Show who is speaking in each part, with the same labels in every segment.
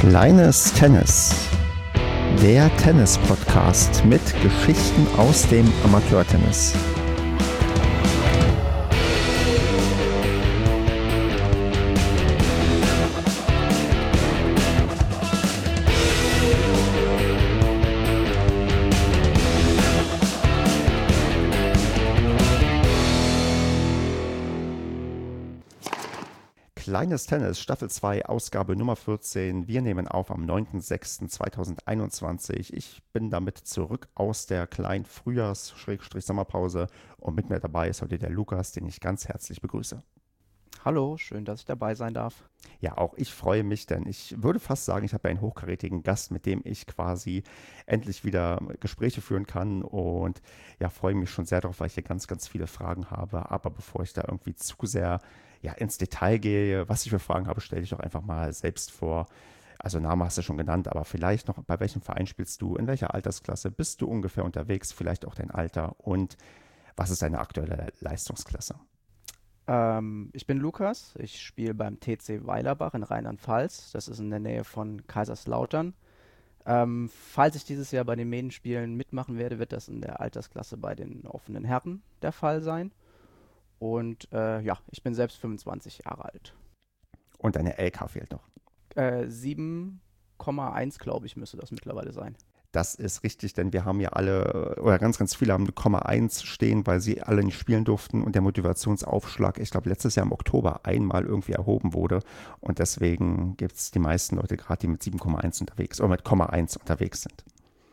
Speaker 1: Kleines Tennis, der Tennis-Podcast mit Geschichten aus dem Amateurtennis. Kleines Tennis, Staffel 2, Ausgabe Nummer 14. Wir nehmen auf am 9.06.2021. Ich bin damit zurück aus der kleinen Frühjahrs-Sommerpause und mit mir dabei ist heute der Lukas, den ich ganz herzlich begrüße.
Speaker 2: Hallo, schön, dass ich dabei sein darf.
Speaker 1: Ja, auch ich freue mich, denn ich würde fast sagen, ich habe einen hochkarätigen Gast, mit dem ich quasi endlich wieder Gespräche führen kann und ja, freue mich schon sehr darauf, weil ich hier ganz, ganz viele Fragen habe. Aber bevor ich da irgendwie zu sehr ins Detail gehe, was ich für Fragen habe, stelle ich doch einfach mal selbst vor. Also Name hast du schon genannt, aber vielleicht noch, bei welchem Verein spielst du, in welcher Altersklasse bist du ungefähr unterwegs, vielleicht auch dein Alter und was ist deine aktuelle Leistungsklasse?
Speaker 2: Ich bin Lukas, ich spiele beim TC Weilerbach in Rheinland-Pfalz. Das ist in der Nähe von Kaiserslautern. Falls ich dieses Jahr bei den Mädenspielen mitmachen werde, wird das in der Altersklasse bei den offenen Herren der Fall sein. Und ja, ich bin selbst 25 Jahre alt.
Speaker 1: Und deine LK fehlt noch.
Speaker 2: 7,1 glaube ich, müsste das mittlerweile sein.
Speaker 1: Das ist richtig, denn wir haben ja alle, oder ganz, ganz viele haben eine Komma 1 stehen, weil sie alle nicht spielen durften und der Motivationsaufschlag, ich glaube, letztes Jahr im Oktober einmal irgendwie erhoben wurde. Und deswegen gibt es die meisten Leute gerade, die mit 7,1 unterwegs oder mit Komma 1 unterwegs sind.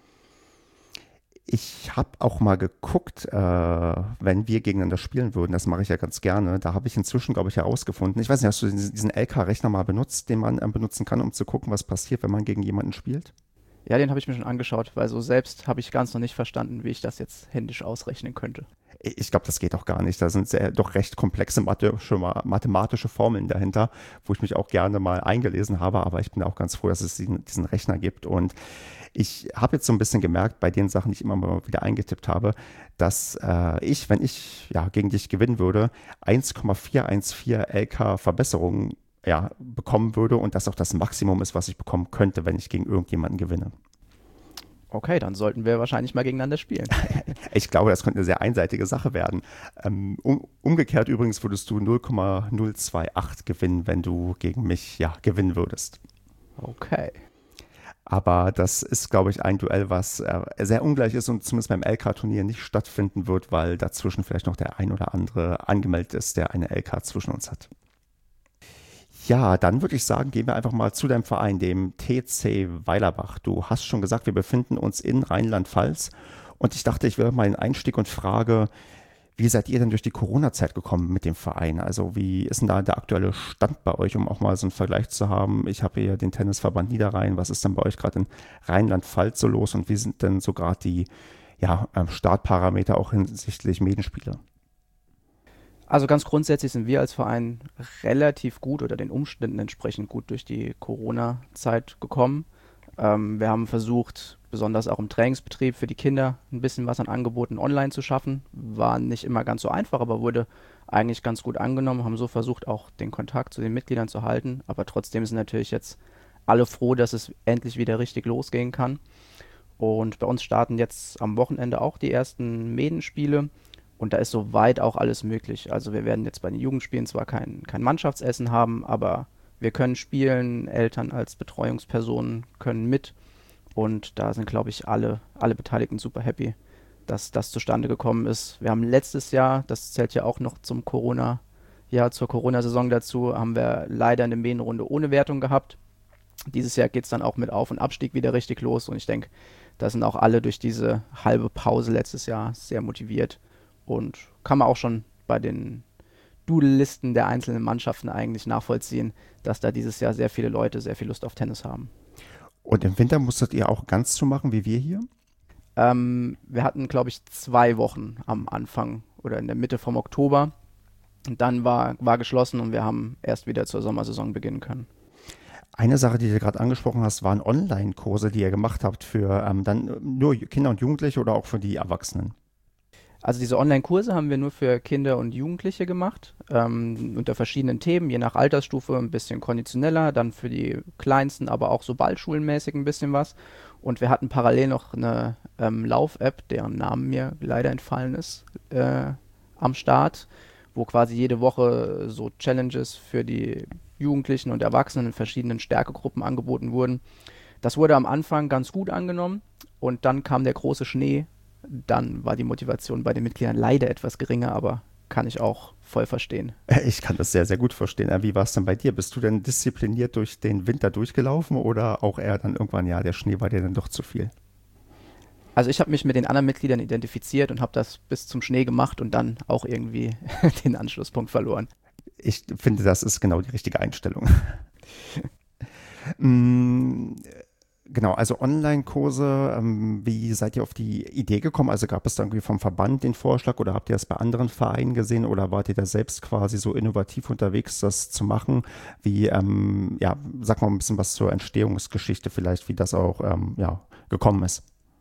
Speaker 1: Ich habe auch mal geguckt, wenn wir gegeneinander spielen würden, das mache ich ja ganz gerne, da habe ich inzwischen, glaube ich, herausgefunden, ich weiß nicht, hast du diesen LK-Rechner mal benutzt, den man benutzen kann, um zu gucken, was passiert, wenn man gegen jemanden spielt?
Speaker 2: Ja, den habe ich mir schon angeschaut, weil so selbst habe ich ganz noch nicht verstanden, wie ich das jetzt händisch ausrechnen könnte.
Speaker 1: Ich glaube, das geht auch gar nicht. Da sind doch recht komplexe mathematische Formeln dahinter, wo ich mich auch gerne mal eingelesen habe. Aber ich bin auch ganz froh, dass es diesen Rechner gibt. Und ich habe jetzt so ein bisschen gemerkt, bei den Sachen, die ich immer mal wieder eingetippt habe, dass wenn ich gegen dich gewinnen würde, 1,414 LK Verbesserungen bekommen würde und das auch das Maximum ist, was ich bekommen könnte, wenn ich gegen irgendjemanden gewinne.
Speaker 2: Okay, dann sollten wir wahrscheinlich mal gegeneinander spielen.
Speaker 1: Ich glaube, das könnte eine sehr einseitige Sache werden. Umgekehrt übrigens würdest du 0,028 gewinnen, wenn du gegen mich gewinnen würdest.
Speaker 2: Okay.
Speaker 1: Aber das ist, glaube ich, ein Duell, was sehr ungleich ist und zumindest beim LK-Turnier nicht stattfinden wird, weil dazwischen vielleicht noch der ein oder andere angemeldet ist, der eine LK zwischen uns hat. Ja, dann würde ich sagen, gehen wir einfach mal zu deinem Verein, dem TC Weilerbach. Du hast schon gesagt, wir befinden uns in Rheinland-Pfalz und ich dachte, ich wäre mal einen Einstieg und frage, wie seid ihr denn durch die Corona-Zeit gekommen mit dem Verein? Also wie ist denn da der aktuelle Stand bei euch, um auch mal so einen Vergleich zu haben? Ich habe hier den Tennisverband Niederrhein. Was ist denn bei euch gerade in Rheinland-Pfalz so los und wie sind denn so gerade die Startparameter auch hinsichtlich Medenspiele?
Speaker 2: Also ganz grundsätzlich sind wir als Verein relativ gut oder den Umständen entsprechend gut durch die Corona-Zeit gekommen. Wir haben versucht, besonders auch im Trainingsbetrieb für die Kinder ein bisschen was an Angeboten online zu schaffen. War nicht immer ganz so einfach, aber wurde eigentlich ganz gut angenommen. Haben so versucht, auch den Kontakt zu den Mitgliedern zu halten. Aber trotzdem sind natürlich jetzt alle froh, dass es endlich wieder richtig losgehen kann. Und bei uns starten jetzt am Wochenende auch die ersten Medenspiele. Und da ist soweit auch alles möglich. Also wir werden jetzt bei den Jugendspielen zwar kein Mannschaftsessen haben, aber wir können spielen, Eltern als Betreuungspersonen können mit. Und da sind, glaube ich, alle Beteiligten super happy, dass das zustande gekommen ist. Wir haben letztes Jahr, das zählt ja auch noch zum zur Corona-Saison dazu, haben wir leider eine Mähenrunde ohne Wertung gehabt. Dieses Jahr geht es dann auch mit Auf- und Abstieg wieder richtig los. Und ich denke, da sind auch alle durch diese halbe Pause letztes Jahr sehr motiviert. Und kann man auch schon bei den Doodle-Listen der einzelnen Mannschaften eigentlich nachvollziehen, dass da dieses Jahr sehr viele Leute sehr viel Lust auf Tennis haben.
Speaker 1: Und im Winter musstet ihr auch ganz zumachen, wie wir hier?
Speaker 2: Wir hatten, glaube ich, 2 Wochen am Anfang oder in der Mitte vom Oktober. Und dann war geschlossen und wir haben erst wieder zur Sommersaison beginnen können.
Speaker 1: Eine Sache, die du gerade angesprochen hast, waren Online-Kurse, die ihr gemacht habt für dann nur Kinder und Jugendliche oder auch für die Erwachsenen?
Speaker 2: Also diese Online-Kurse haben wir nur für Kinder und Jugendliche gemacht, unter verschiedenen Themen, je nach Altersstufe ein bisschen konditioneller, dann für die Kleinsten, aber auch so ballschulenmäßig ein bisschen was. Und wir hatten parallel noch eine Lauf-App, deren Namen mir leider entfallen ist, am Start, wo quasi jede Woche so Challenges für die Jugendlichen und Erwachsenen in verschiedenen Stärkegruppen angeboten wurden. Das wurde am Anfang ganz gut angenommen und dann kam der große Schnee. Dann war die Motivation bei den Mitgliedern leider etwas geringer, aber kann ich auch voll verstehen.
Speaker 1: Ich kann das sehr, sehr gut verstehen. Wie war es denn bei dir? Bist du denn diszipliniert durch den Winter durchgelaufen oder auch eher dann irgendwann, ja, der Schnee war dir dann doch zu viel?
Speaker 2: Also ich habe mich mit den anderen Mitgliedern identifiziert und habe das bis zum Schnee gemacht und dann auch irgendwie den Anschlusspunkt verloren.
Speaker 1: Ich finde, das ist genau die richtige Einstellung. Mm, Genau, also Online-Kurse, wie seid ihr auf die Idee gekommen? Also gab es da irgendwie vom Verband den Vorschlag oder habt ihr das bei anderen Vereinen gesehen oder wart ihr da selbst quasi so innovativ unterwegs, das zu machen? Ja, sag mal ein bisschen was zur Entstehungsgeschichte vielleicht, wie das auch, ja, gekommen ist.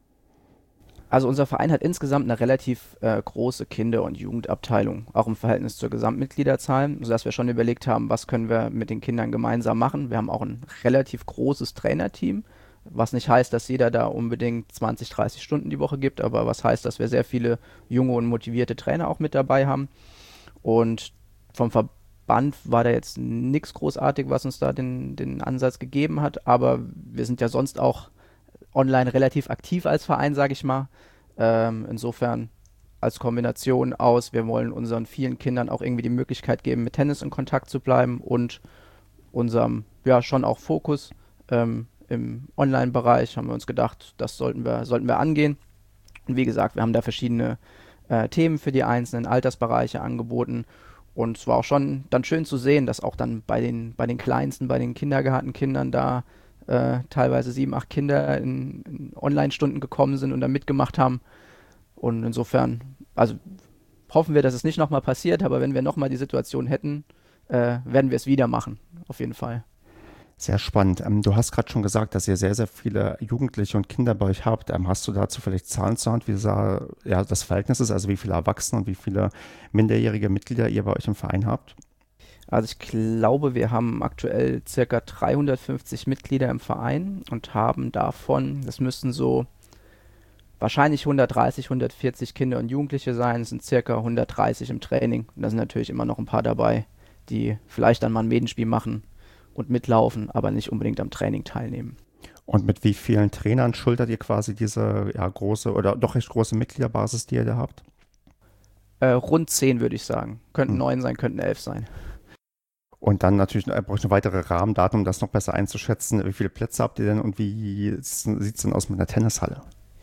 Speaker 2: Also unser Verein hat insgesamt eine relativ große Kinder- und Jugendabteilung, auch im Verhältnis zur Gesamtmitgliederzahl, sodass wir schon überlegt haben, was können wir mit den Kindern gemeinsam machen. Wir haben auch ein relativ großes Trainerteam, was nicht heißt, dass jeder da unbedingt 20, 30 Stunden die Woche gibt, aber was heißt, dass wir sehr viele junge und motivierte Trainer auch mit dabei haben. Und vom Verband war da jetzt nichts großartig, was uns da den Ansatz gegeben hat, aber wir sind ja sonst auch online relativ aktiv als Verein, sage ich mal. Insofern als Kombination aus, wir wollen unseren vielen Kindern auch irgendwie die Möglichkeit geben, mit Tennis in Kontakt zu bleiben und unserem, ja, schon auch Fokus im Online-Bereich haben wir uns gedacht, das sollten wir angehen. Und wie gesagt, wir haben da verschiedene Themen für die einzelnen Altersbereiche angeboten. Und es war auch schon dann schön zu sehen, dass auch dann bei den Kleinsten, bei den Kindergartenkindern da teilweise 7, 8 Kinder in Online-Stunden gekommen sind und da mitgemacht haben. Und insofern, also hoffen wir, dass es nicht nochmal passiert, aber wenn wir nochmal die Situation hätten, werden wir es wieder machen, auf jeden Fall.
Speaker 1: Sehr spannend. Du hast gerade schon gesagt, dass ihr sehr, sehr viele Jugendliche und Kinder bei euch habt. Hast du dazu vielleicht Zahlen zur Hand, wie ja, das Verhältnis ist, also wie viele Erwachsene und wie viele minderjährige Mitglieder ihr bei euch im Verein habt?
Speaker 2: Also ich glaube, wir haben aktuell circa 350 Mitglieder im Verein und haben davon, das müssten so wahrscheinlich 130, 140 Kinder und Jugendliche sein. Es sind circa 130 im Training. Und da sind natürlich immer noch ein paar dabei, die vielleicht dann mal ein Medenspiel machen und mitlaufen, aber nicht unbedingt am Training teilnehmen.
Speaker 1: Und mit wie vielen Trainern schultert ihr quasi diese ja, große oder doch recht große Mitgliederbasis, die ihr da habt?
Speaker 2: Rund 10 würde ich sagen. Könnten
Speaker 1: Hm.
Speaker 2: 9 sein, könnten 11 sein.
Speaker 1: Und dann natürlich brauche ich noch weitere Rahmendaten, um das noch besser einzuschätzen. Wie viele Plätze habt ihr denn und wie sieht es denn aus mit einer Tennishalle?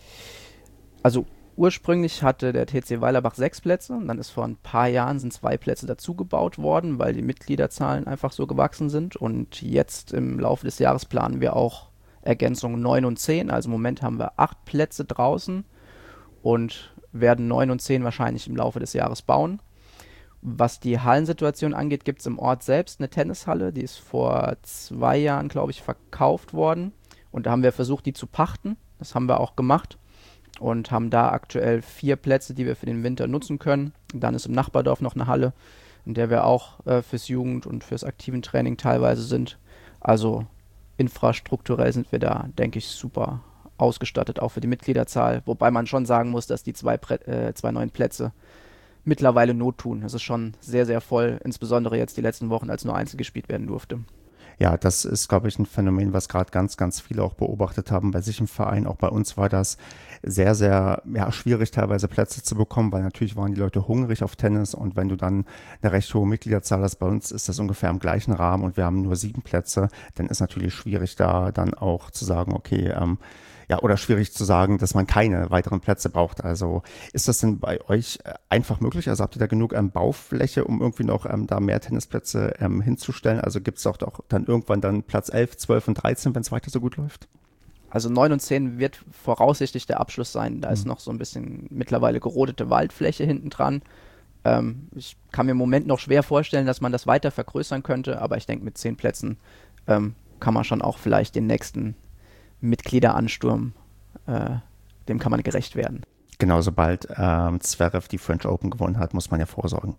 Speaker 2: Also ursprünglich hatte der TC Weilerbach 6 Plätze und dann ist vor ein paar Jahren sind 2 Plätze dazugebaut worden, weil die Mitgliederzahlen einfach so gewachsen sind. Und jetzt im Laufe des Jahres planen wir auch Ergänzungen 9 und 10. Also im Moment haben wir 8 Plätze draußen und werden 9 und 10 wahrscheinlich im Laufe des Jahres bauen. Was die Hallensituation angeht, gibt es im Ort selbst eine Tennishalle, die ist vor 2 Jahren, glaube ich, verkauft worden. Und da haben wir versucht, die zu pachten. Das haben wir auch gemacht und haben da aktuell 4 Plätze, die wir für den Winter nutzen können. Und dann ist im Nachbardorf noch eine Halle, in der wir auch fürs Jugend- und fürs aktiven Training teilweise sind. Also infrastrukturell sind wir da, denke ich, super ausgestattet, auch für die Mitgliederzahl. Wobei man schon sagen muss, dass die 2 neuen Plätze mittlerweile Not tun. Es ist schon sehr, sehr voll, insbesondere jetzt die letzten Wochen, als nur Einzel gespielt werden durfte.
Speaker 1: Ja, das ist, glaube ich, ein Phänomen, was gerade ganz, ganz viele auch beobachtet haben bei sich im Verein. Auch bei uns war das sehr, sehr ja, schwierig, teilweise Plätze zu bekommen, weil natürlich waren die Leute hungrig auf Tennis und wenn du dann eine recht hohe Mitgliederzahl hast, bei uns ist das ungefähr im gleichen Rahmen und wir haben nur 7 Plätze, dann ist natürlich schwierig da dann auch zu sagen, okay, ja, oder schwierig zu sagen, dass man keine weiteren Plätze braucht. Also ist das denn bei euch einfach möglich? Also habt ihr da genug Baufläche, um irgendwie noch da mehr Tennisplätze hinzustellen? Also gibt es auch dann irgendwann dann Platz 11, 12 und 13, wenn es weiter so gut läuft?
Speaker 2: Also 9 und 10 wird voraussichtlich der Abschluss sein. Da ist
Speaker 1: Hm.
Speaker 2: noch so ein bisschen mittlerweile gerodete Waldfläche hinten dran. Ich kann mir im Moment noch schwer vorstellen, dass man das weiter vergrößern könnte, aber ich denke, mit 10 Plätzen kann man schon auch vielleicht den nächsten Mitgliederansturm, dem kann man gerecht werden.
Speaker 1: Genau, sobald Zverev die French Open gewonnen hat, muss man ja vorsorgen.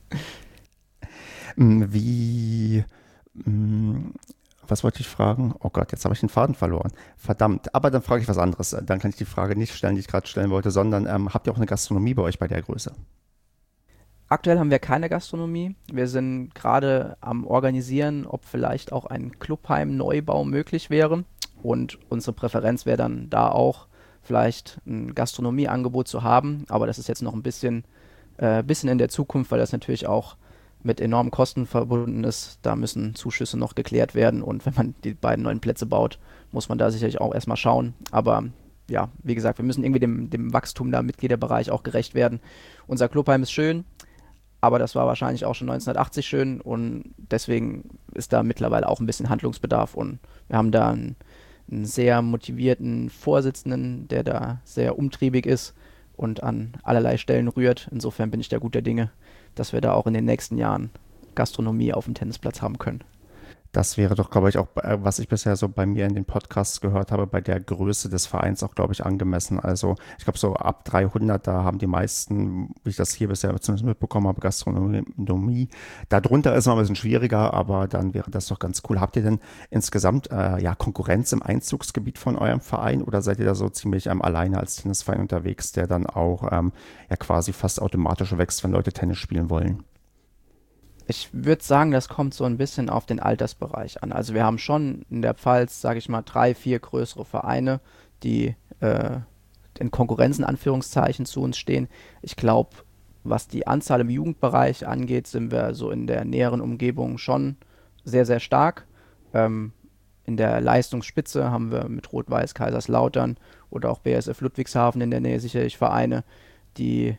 Speaker 1: Wie, mm, was wollte ich fragen? Oh Gott, jetzt habe ich den Faden verloren. Verdammt, aber dann frage ich was anderes. Dann kann ich die Frage nicht stellen, die ich gerade stellen wollte, sondern habt ihr auch eine Gastronomie bei euch bei der Größe?
Speaker 2: Aktuell haben wir keine Gastronomie. Wir sind gerade am Organisieren, ob vielleicht auch ein Clubheim-Neubau möglich wäre. Und unsere Präferenz wäre dann da auch vielleicht ein Gastronomieangebot zu haben. Aber das ist jetzt noch bisschen in der Zukunft, weil das natürlich auch mit enormen Kosten verbunden ist. Da müssen Zuschüsse noch geklärt werden. Und wenn man die beiden neuen Plätze baut, muss man da sicherlich auch erstmal schauen. Aber ja, wie gesagt, wir müssen irgendwie dem Wachstum da im Mitgliederbereich auch gerecht werden. Unser Clubheim ist schön, aber das war wahrscheinlich auch schon 1980 schön und deswegen ist da mittlerweile auch ein bisschen Handlungsbedarf und wir haben da einen sehr motivierten Vorsitzenden, der da sehr umtriebig ist und an allerlei Stellen rührt. Insofern bin ich da guter Dinge, dass wir da auch in den nächsten Jahren Gastronomie auf dem Tennisplatz haben können.
Speaker 1: Das wäre doch, glaube ich, auch, was ich bisher so bei mir in den Podcasts gehört habe, bei der Größe des Vereins auch, glaube ich, angemessen. Also ich glaube, so ab 300, da haben die meisten, wie ich das hier bisher zumindest mitbekommen habe, Gastronomie. Darunter ist es noch ein bisschen schwieriger, aber dann wäre das doch ganz cool. Habt ihr denn insgesamt ja, Konkurrenz im Einzugsgebiet von eurem Verein oder seid ihr da so ziemlich alleine als Tennisverein unterwegs, der dann auch ja quasi fast automatisch wächst, wenn Leute Tennis spielen wollen?
Speaker 2: Ich würde sagen, das kommt so ein bisschen auf den Altersbereich an. Also wir haben schon in der Pfalz, sage ich mal, 3, 4 größere Vereine, die in Konkurrenz in Anführungszeichen zu uns stehen. Ich glaube, was die Anzahl im Jugendbereich angeht, sind wir so in der näheren Umgebung schon sehr, sehr stark. Ähm, in der Leistungsspitze haben wir mit Rot-Weiß Kaiserslautern oder auch BSF Ludwigshafen in der Nähe sicherlich Vereine, die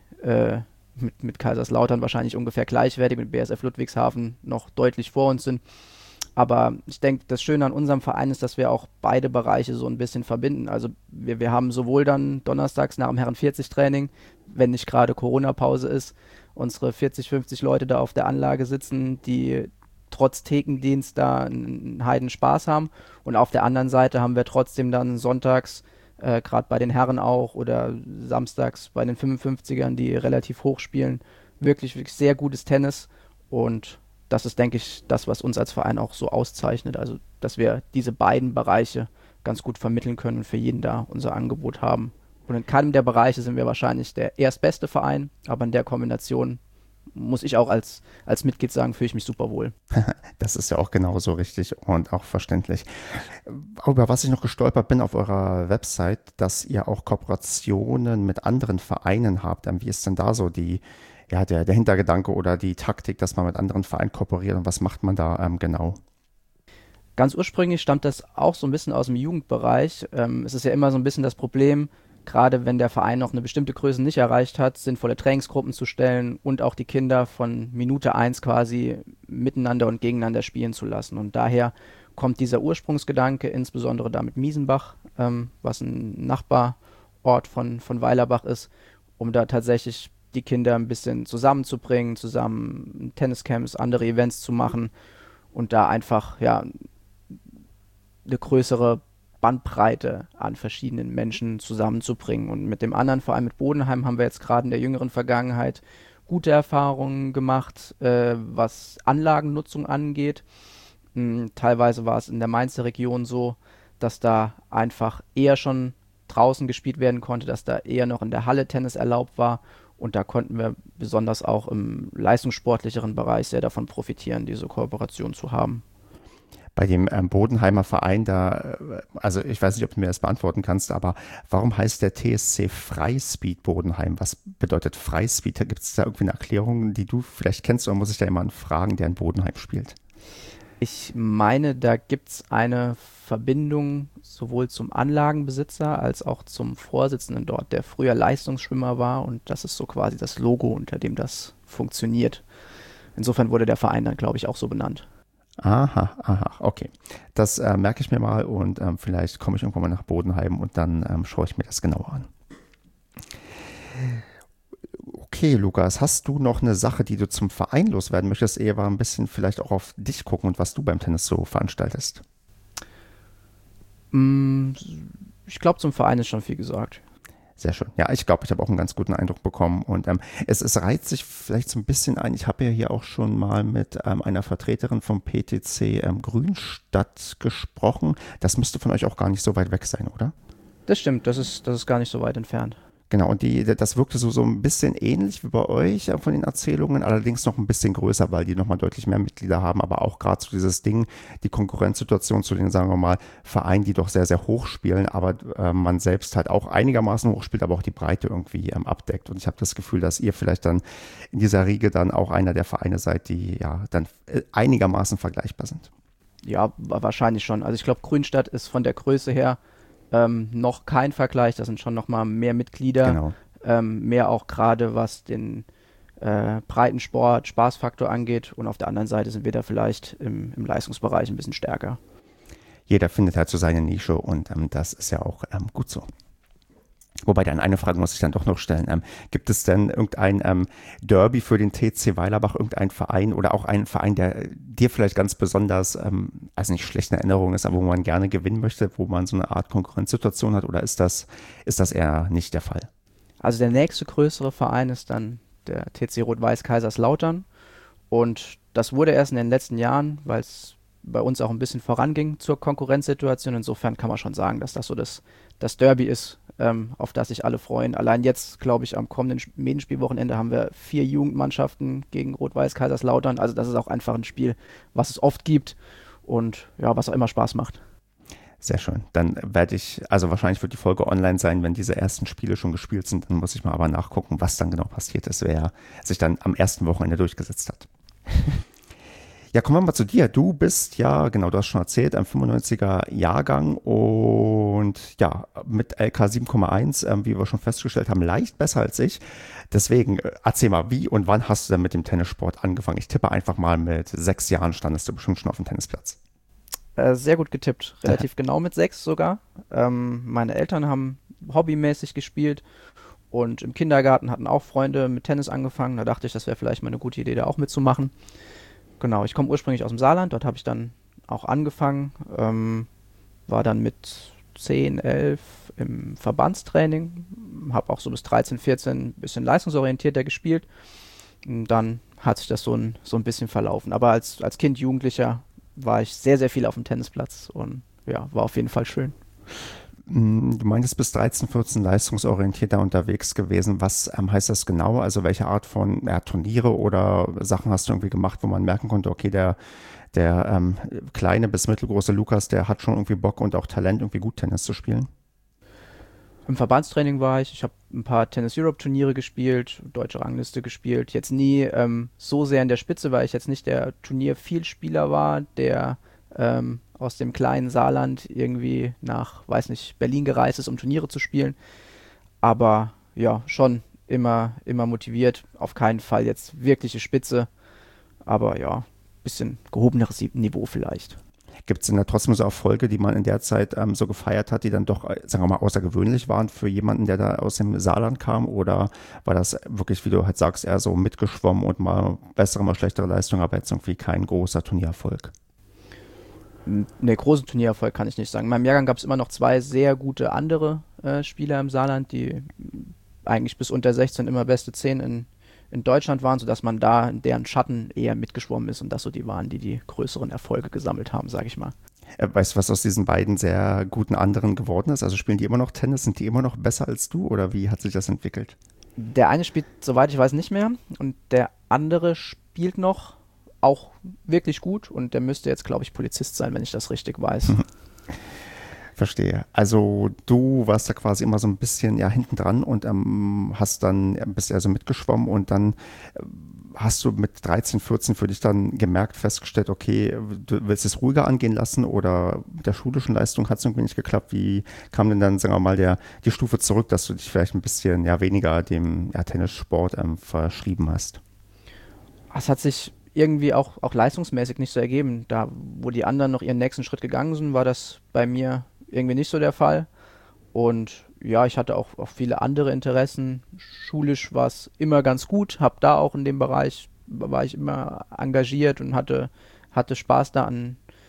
Speaker 2: mit Kaiserslautern wahrscheinlich ungefähr gleichwertig, mit BSF Ludwigshafen noch deutlich vor uns sind. Aber ich denke, das Schöne an unserem Verein ist, dass wir auch beide Bereiche so ein bisschen verbinden. Also wir haben sowohl dann donnerstags nach dem Herren 40 Training, wenn nicht gerade Corona-Pause ist, unsere 40, 50 Leute da auf der Anlage sitzen, die trotz Thekendienst da einen Heiden Spaß haben. Und auf der anderen Seite haben wir trotzdem dann sonntags, gerade bei den Herren auch, oder samstags bei den 55ern, die relativ hoch spielen, wirklich sehr gutes Tennis. Und das ist, denke ich, das, was uns als Verein auch so auszeichnet. Also, dass wir diese beiden Bereiche ganz gut vermitteln können und für jeden da unser Angebot haben. Und in keinem der Bereiche sind wir wahrscheinlich der erstbeste Verein, aber in der Kombination muss ich auch als Mitglied sagen, fühle ich mich super wohl.
Speaker 1: Das ist ja auch genauso richtig und auch verständlich. Über was ich noch gestolpert bin auf eurer Website, dass ihr auch Kooperationen mit anderen Vereinen habt. Wie ist denn da so ja, der Hintergedanke oder die Taktik, dass man mit anderen Vereinen kooperiert und was macht man da genau?
Speaker 2: Ganz ursprünglich stammt das auch so ein bisschen aus dem Jugendbereich. Es ist ja immer so ein bisschen das Problem, gerade wenn der Verein noch eine bestimmte Größe nicht erreicht hat, sinnvolle Trainingsgruppen zu stellen und auch die Kinder von Minute eins quasi miteinander und gegeneinander spielen zu lassen. Und daher kommt dieser Ursprungsgedanke, insbesondere da mit Miesenbach, was ein Nachbarort von Weilerbach ist, um da tatsächlich die Kinder ein bisschen zusammenzubringen, zusammen Tenniscamps, andere Events zu machen und da einfach ja eine größere Bandbreite an verschiedenen Menschen zusammenzubringen. Und mit dem anderen Verein, mit Bodenheim, haben wir jetzt gerade in der jüngeren Vergangenheit gute Erfahrungen gemacht, was Anlagennutzung angeht. Teilweise war es in der Mainzer Region so, dass da einfach eher schon draußen gespielt werden konnte, dass da eher noch in der Halle Tennis erlaubt war. Und da konnten wir besonders auch im leistungssportlicheren Bereich sehr davon profitieren, diese Kooperation zu haben.
Speaker 1: Bei dem Bodenheimer Verein da, also ich weiß nicht, ob du mir das beantworten kannst, aber warum heißt der TSC Freispeed Bodenheim? Was bedeutet Freispeed? Gibt es da irgendwie eine Erklärung, die du vielleicht kennst, oder muss ich da jemanden fragen, der in Bodenheim spielt?
Speaker 2: Ich meine, da gibt es eine Verbindung sowohl zum Anlagenbesitzer als auch zum Vorsitzenden dort, der früher Leistungsschwimmer war und das ist so quasi das Logo, unter dem das funktioniert. Insofern wurde der Verein dann, glaube ich, auch so benannt.
Speaker 1: Aha, aha, okay. Das merke ich mir mal und vielleicht komme ich irgendwann mal nach Bodenheim und dann schaue ich mir das genauer an. Okay, Lukas, hast du noch eine Sache, die du zum Verein loswerden möchtest? Eher war ein bisschen vielleicht auch auf dich gucken und was du beim Tennis so veranstaltest.
Speaker 2: Mm, Ich glaube, zum Verein ist schon viel gesagt.
Speaker 1: Sehr schön. Ja, ich glaube, ich habe auch einen ganz guten Eindruck bekommen. Und es reiht sich vielleicht so ein bisschen ein. Ich habe ja hier auch schon mal mit einer Vertreterin vom PTC Grünstadt gesprochen. Das müsste von euch auch gar nicht so weit weg sein, oder?
Speaker 2: Das stimmt, das ist gar nicht so weit entfernt.
Speaker 1: Genau, und das wirkte so ein bisschen ähnlich wie bei euch von den Erzählungen, allerdings noch ein bisschen größer, weil die nochmal deutlich mehr Mitglieder haben, aber auch gerade so dieses Ding, die Konkurrenzsituation zu den, sagen wir mal, Vereinen, die doch sehr, sehr hoch spielen, aber man selbst halt auch einigermaßen hoch spielt, aber auch die Breite irgendwie abdeckt. Und ich habe das Gefühl, dass ihr vielleicht dann in dieser Riege dann auch einer der Vereine seid, die ja dann einigermaßen vergleichbar sind.
Speaker 2: Ja, wahrscheinlich schon. Also ich glaube, Grünstadt ist von der Größe her noch kein Vergleich. Da sind schon noch mal mehr Mitglieder,
Speaker 1: Genau.
Speaker 2: mehr auch gerade was den Breitensport, Spaßfaktor angeht. Und auf der anderen Seite sind wir da vielleicht im Leistungsbereich ein bisschen stärker.
Speaker 1: Jeder findet halt so seine Nische und das ist ja auch gut so. Wobei dann eine Frage muss ich dann doch noch stellen. Gibt es denn irgendein Derby für den TC Weilerbach, irgendein Verein oder auch einen Verein, der dir vielleicht ganz besonders, also nicht schlechte Erinnerung ist, aber wo man gerne gewinnen möchte, wo man so eine Art Konkurrenzsituation hat oder ist das eher nicht der Fall?
Speaker 2: Also der nächste größere Verein ist dann der TC Rot-Weiß Kaiserslautern. Und das wurde erst in den letzten Jahren, weil es bei uns auch ein bisschen voranging zur Konkurrenzsituation. Insofern kann man schon sagen, dass das so das Derby ist, auf das sich alle freuen. Allein jetzt, glaube ich, am kommenden Medenspielwochenende haben wir 4 Jugendmannschaften gegen Rot-Weiß Kaiserslautern. Also das ist auch einfach ein Spiel, was es oft gibt und ja, was auch immer Spaß macht.
Speaker 1: Sehr schön. Dann also wahrscheinlich wird die Folge online sein, wenn diese ersten Spiele schon gespielt sind. Dann muss ich mal aber nachgucken, was dann genau passiert ist, wer sich dann am ersten Wochenende durchgesetzt hat. Ja, kommen wir mal zu dir. Du bist ja, genau, du hast schon erzählt, ein 95er Jahrgang und ja, mit LK 7,1, wie wir schon festgestellt haben, leicht besser als ich. Deswegen, erzähl mal, wie und wann hast du denn mit dem Tennissport angefangen? Ich tippe einfach mal, mit 6 Jahren standest du bestimmt schon auf dem Tennisplatz.
Speaker 2: Sehr gut getippt, relativ genau mit 6 sogar. Meine Eltern haben hobbymäßig gespielt und im Kindergarten hatten auch Freunde mit Tennis angefangen. Da dachte ich, das wäre vielleicht mal eine gute Idee, da auch mitzumachen. Genau, ich komme ursprünglich aus dem Saarland, dort habe ich dann auch angefangen, war dann mit 10, 11 im Verbandstraining, habe auch so bis 13, 14 ein bisschen leistungsorientierter gespielt. Und dann hat sich das so ein bisschen verlaufen. Aber als Kind, Jugendlicher war ich sehr, sehr viel auf dem Tennisplatz und ja, war auf jeden Fall schön.
Speaker 1: Du meintest bis 13, 14 leistungsorientierter unterwegs gewesen. Was heißt das genau? Also welche Art von Turniere oder Sachen hast du irgendwie gemacht, wo man merken konnte, okay, der kleine bis mittelgroße Lukas, der hat schon irgendwie Bock und auch Talent, irgendwie gut Tennis zu spielen?
Speaker 2: Im Verbandstraining war ich habe ein paar Tennis Europe Turniere gespielt, deutsche Rangliste gespielt. Jetzt nie so sehr in der Spitze, weil ich jetzt nicht der Turniervielspieler war, der aus dem kleinen Saarland irgendwie nach, weiß nicht, Berlin gereist ist, um Turniere zu spielen. Aber ja, schon immer motiviert. Auf keinen Fall jetzt wirkliche Spitze. Aber ja, bisschen gehobeneres Niveau vielleicht.
Speaker 1: Gibt es denn da trotzdem so Erfolge, die man in der Zeit so gefeiert hat, die dann doch, sagen wir mal, außergewöhnlich waren für jemanden, der da aus dem Saarland kam? Oder war das wirklich, wie du halt sagst, eher so mitgeschwommen und mal bessere, mal schlechtere Leistung, aber jetzt irgendwie kein großer Turniererfolg?
Speaker 2: Ne, großen Turniererfolg kann ich nicht sagen. In meinem Jahrgang gab es immer noch 2 sehr gute andere Spieler im Saarland, die eigentlich bis unter 16 immer beste 10 in Deutschland waren, sodass man da in deren Schatten eher mitgeschwommen ist und das so die waren, die größeren Erfolge gesammelt haben, sage ich mal.
Speaker 1: Weißt du, was aus diesen beiden sehr guten anderen geworden ist? Also spielen die immer noch Tennis? Sind die immer noch besser als du oder wie hat sich das entwickelt?
Speaker 2: Der eine spielt, soweit ich weiß, nicht mehr und der andere spielt noch auch wirklich gut und der müsste jetzt, glaube ich, Polizist sein, wenn ich das richtig weiß.
Speaker 1: Verstehe. Also du warst da quasi immer so ein bisschen ja hinten dran und bist ja so mitgeschwommen und dann hast du mit 13, 14 für dich dann gemerkt, festgestellt, okay, du willst es ruhiger angehen lassen oder mit der schulischen Leistung hat es irgendwie nicht geklappt. Wie kam denn dann, sagen wir mal, die Stufe zurück, dass du dich vielleicht ein bisschen ja weniger dem Tennissport verschrieben hast?
Speaker 2: Es hat sich irgendwie auch leistungsmäßig nicht so ergeben. Da, wo die anderen noch ihren nächsten Schritt gegangen sind, war das bei mir irgendwie nicht so der Fall. Und ja, ich hatte auch viele andere Interessen. Schulisch war es immer ganz gut, habe da auch in dem Bereich, war ich immer engagiert und hatte Spaß da an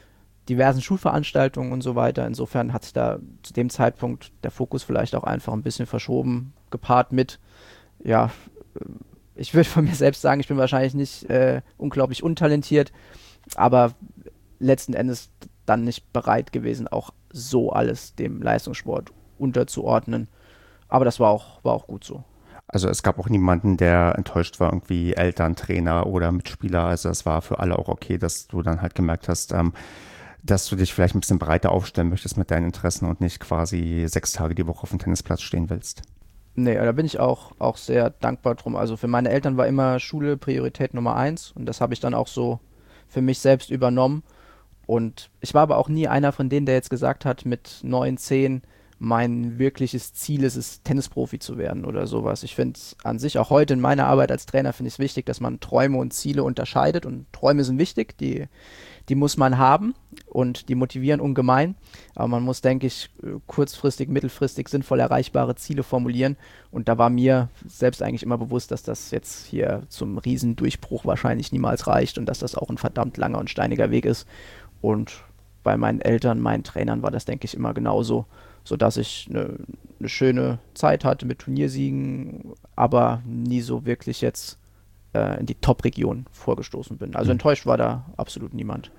Speaker 2: diversen Schulveranstaltungen und so weiter. Insofern hat sich da zu dem Zeitpunkt der Fokus vielleicht auch einfach ein bisschen verschoben, gepaart mit, ja, ich würde von mir selbst sagen, ich bin wahrscheinlich nicht unglaublich untalentiert, aber letzten Endes dann nicht bereit gewesen, auch so alles dem Leistungssport unterzuordnen. Aber das war auch gut so.
Speaker 1: Also es gab auch niemanden, der enttäuscht war, irgendwie Eltern, Trainer oder Mitspieler. Also es war für alle auch okay, dass du dann halt gemerkt hast, dass du dich vielleicht ein bisschen breiter aufstellen möchtest mit deinen Interessen und nicht quasi 6 Tage die Woche auf dem Tennisplatz stehen willst.
Speaker 2: Nee, da bin ich auch sehr dankbar drum. Also für meine Eltern war immer Schule Priorität Nummer eins und das habe ich dann auch so für mich selbst übernommen. Und ich war aber auch nie einer von denen, der jetzt gesagt hat, mit 9, 10, mein wirkliches Ziel ist es, Tennisprofi zu werden oder sowas. Ich finde es an sich, auch heute in meiner Arbeit als Trainer, finde ich es wichtig, dass man Träume und Ziele unterscheidet. Und Träume sind wichtig, die muss man haben und die motivieren ungemein. Aber man muss, denke ich, kurzfristig, mittelfristig sinnvoll erreichbare Ziele formulieren. Und da war mir selbst eigentlich immer bewusst, dass das jetzt hier zum Riesendurchbruch wahrscheinlich niemals reicht und dass das auch ein verdammt langer und steiniger Weg ist. Und bei meinen Eltern, meinen Trainern war das, denke ich, immer genauso, sodass ich eine schöne Zeit hatte mit Turniersiegen, aber nie so wirklich jetzt in die Top-Region vorgestoßen bin. Also enttäuscht war da absolut niemand.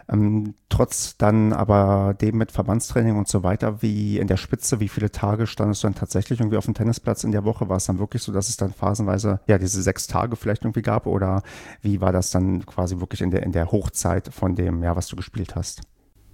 Speaker 1: Trotz dann aber dem mit Verbandstraining und so weiter, wie in der Spitze, wie viele Tage standest du dann tatsächlich irgendwie auf dem Tennisplatz in der Woche? War es dann wirklich so, dass es dann phasenweise, ja, diese 6 Tage vielleicht irgendwie gab? Oder wie war das dann quasi wirklich in der Hochzeit von dem, ja, was du gespielt hast?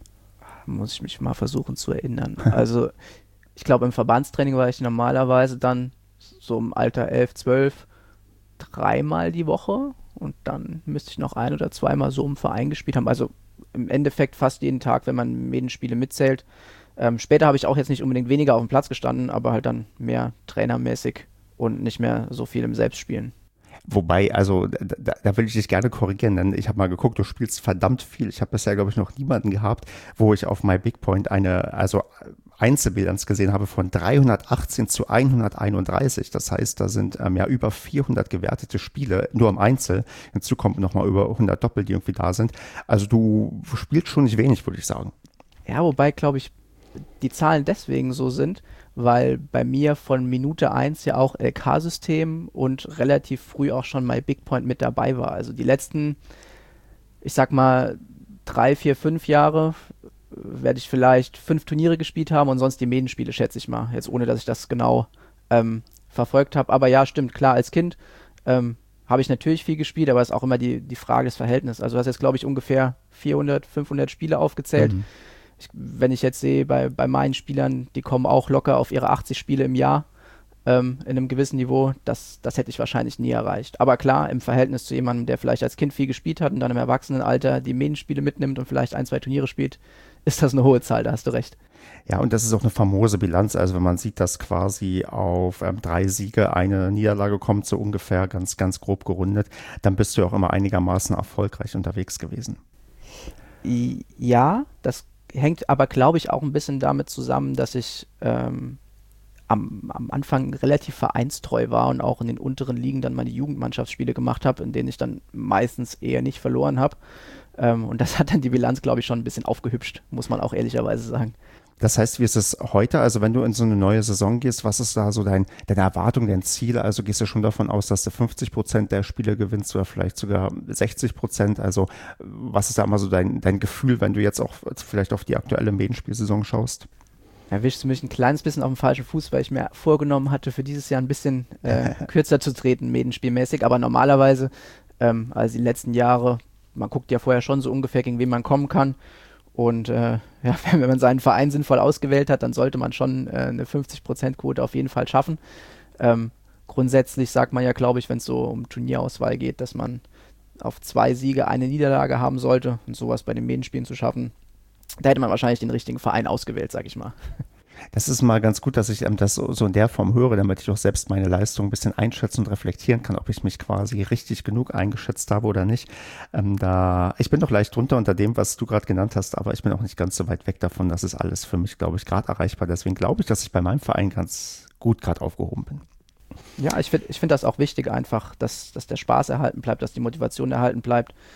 Speaker 2: Muss ich mich mal versuchen zu erinnern. Also ich glaube, im Verbandstraining war ich normalerweise dann so im Alter 11, 12 dreimal die Woche und dann müsste ich noch ein- oder zweimal so im Verein gespielt haben. Also im Endeffekt fast jeden Tag, wenn man Medenspiele mitzählt. Später habe ich auch jetzt nicht unbedingt weniger auf dem Platz gestanden, aber halt dann mehr trainermäßig und nicht mehr so viel im Selbstspielen.
Speaker 1: Wobei, also da will ich dich gerne korrigieren, denn ich habe mal geguckt, du spielst verdammt viel. Ich habe bisher, glaube ich, noch niemanden gehabt, wo ich auf MyBigPoint also Einzelbilanz gesehen habe von 318 zu 131. Das heißt, da sind ja über 400 gewertete Spiele nur im Einzel. Hinzu kommt nochmal über 100 Doppel, die irgendwie da sind. Also du spielst schon nicht wenig, würde ich sagen.
Speaker 2: Ja, wobei, glaube ich, die Zahlen deswegen so sind, weil bei mir von Minute eins ja auch LK-System und relativ früh auch schon MyBigPoint mit dabei war. Also die letzten, ich sag mal, 3, 4, 5 Jahre werde ich vielleicht 5 Turniere gespielt haben und sonst die Medenspiele, schätze ich mal. Jetzt ohne, dass ich das genau verfolgt habe. Aber ja, stimmt, klar, als Kind habe ich natürlich viel gespielt, aber es ist auch immer die Frage des Verhältnisses. Also du hast jetzt, glaube ich, ungefähr 400, 500 Spiele aufgezählt.
Speaker 1: Mhm.
Speaker 2: Wenn ich jetzt sehe, bei meinen Spielern, die kommen auch locker auf ihre 80 Spiele im Jahr in einem gewissen Niveau, das hätte ich wahrscheinlich nie erreicht. Aber klar, im Verhältnis zu jemandem, der vielleicht als Kind viel gespielt hat und dann im Erwachsenenalter die Medenspiele mitnimmt und vielleicht 1, 2 Turniere spielt, ist das eine hohe Zahl, da hast du recht.
Speaker 1: Ja, und das ist auch eine famose Bilanz. Also wenn man sieht, dass quasi auf 3 Siege eine Niederlage kommt, so ungefähr ganz, ganz grob gerundet, dann bist du ja auch immer einigermaßen erfolgreich unterwegs gewesen.
Speaker 2: Ja, das hängt aber, glaube ich, auch ein bisschen damit zusammen, dass ich am Anfang relativ vereinstreu war und auch in den unteren Ligen dann meine Jugendmannschaftsspiele gemacht habe, in denen ich dann meistens eher nicht verloren habe. Und das hat dann die Bilanz, glaube ich, schon ein bisschen aufgehübscht, muss man auch ehrlicherweise sagen.
Speaker 1: Das heißt, wie ist es heute? Also wenn du in so eine neue Saison gehst, was ist da so deine Erwartung, dein Ziel? Also gehst du schon davon aus, dass du 50% der Spiele gewinnst oder vielleicht sogar 60%? Also was ist da immer so dein Gefühl, wenn du jetzt auch vielleicht auf die aktuelle Medenspielsaison schaust?
Speaker 2: Erwischst du mich ein kleines bisschen auf dem falschen Fuß, weil ich mir vorgenommen hatte, für dieses Jahr ein bisschen kürzer zu treten, medenspielmäßig. Aber normalerweise, also die letzten Jahre, man guckt ja vorher schon so ungefähr, gegen wen man kommen kann. Und ja, wenn man seinen Verein sinnvoll ausgewählt hat, dann sollte man schon eine 50%-Quote auf jeden Fall schaffen. Grundsätzlich sagt man ja, glaube ich, wenn es so um Turnierauswahl geht, dass man auf 2 Siege eine Niederlage haben sollte und sowas bei den Medenspielen zu schaffen. Da hätte man wahrscheinlich den richtigen Verein ausgewählt, sag ich mal.
Speaker 1: Das ist mal ganz gut, dass ich das so in der Form höre, damit ich auch selbst meine Leistung ein bisschen einschätzen und reflektieren kann, ob ich mich quasi richtig genug eingeschätzt habe oder nicht. Ich bin doch leicht drunter unter dem, was du gerade genannt hast, aber ich bin auch nicht ganz so weit weg davon. Das ist alles für mich, glaube ich, gerade erreichbar. Deswegen glaube ich, dass ich bei meinem Verein ganz gut gerade aufgehoben bin.
Speaker 2: Ja, ich find das auch wichtig einfach, dass der Spaß erhalten bleibt, dass die Motivation erhalten bleibt.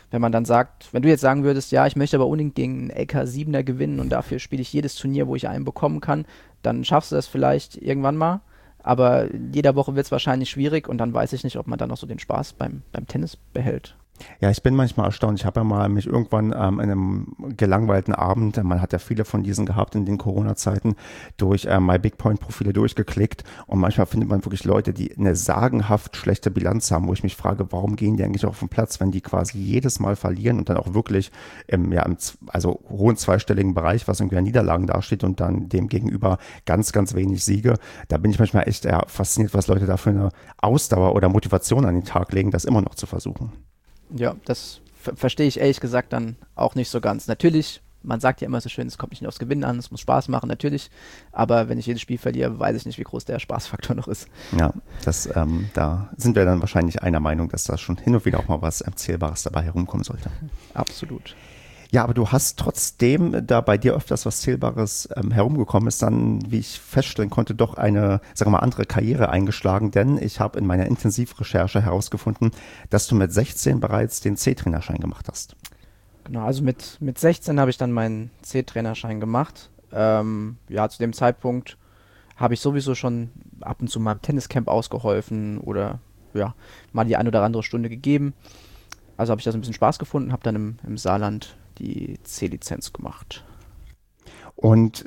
Speaker 2: wenn man dann sagt, wenn du jetzt sagen würdest, ja, ich möchte aber unbedingt gegen einen LK7er gewinnen und dafür spiele ich jedes Turnier, wo ich einen bekommen kann, dann schaffst du das vielleicht irgendwann mal. Aber jeder Woche wird es wahrscheinlich schwierig und dann weiß ich nicht, ob man dann noch so den Spaß beim Tennis behält.
Speaker 1: Ja, ich bin manchmal erstaunt. Ich habe ja mal mich irgendwann in einem gelangweilten Abend, man hat ja viele von diesen gehabt in den Corona-Zeiten, durch MyBigPoint-Profile durchgeklickt und manchmal findet man wirklich Leute, die eine sagenhaft schlechte Bilanz haben, wo ich mich frage, warum gehen die eigentlich auf den Platz, wenn die quasi jedes Mal verlieren und dann auch wirklich also hohen zweistelligen Bereich, was irgendwie an Niederlagen dasteht und dann dem gegenüber ganz, ganz wenig Siege. Da bin ich manchmal echt fasziniert, was Leute da für eine Ausdauer oder Motivation an den Tag legen, das immer noch zu versuchen.
Speaker 2: Ja, das verstehe ich ehrlich gesagt dann auch nicht so ganz. Natürlich, man sagt ja immer so schön, es kommt nicht nur aufs Gewinnen an, es muss Spaß machen, natürlich. Aber wenn ich jedes Spiel verliere, weiß ich nicht, wie groß der Spaßfaktor noch ist.
Speaker 1: Ja, da sind wir dann wahrscheinlich einer Meinung, dass da schon hin und wieder auch mal was Erzählbares dabei herumkommen sollte.
Speaker 2: Absolut.
Speaker 1: Ja, aber du hast trotzdem, da bei dir öfters was Zählbares herumgekommen ist, dann, wie ich feststellen konnte, doch eine, sagen wir mal, andere Karriere eingeschlagen, denn ich habe in meiner Intensivrecherche herausgefunden, dass du mit 16 bereits den C-Trainerschein gemacht hast.
Speaker 2: Genau, also mit 16 habe ich dann meinen C-Trainerschein gemacht. Ja, zu dem Zeitpunkt habe ich sowieso schon ab und zu mal im Tenniscamp ausgeholfen oder ja, mal die ein oder andere Stunde gegeben. Also habe ich das ein bisschen Spaß gefunden, habe dann im Saarland die C-Lizenz gemacht.
Speaker 1: Und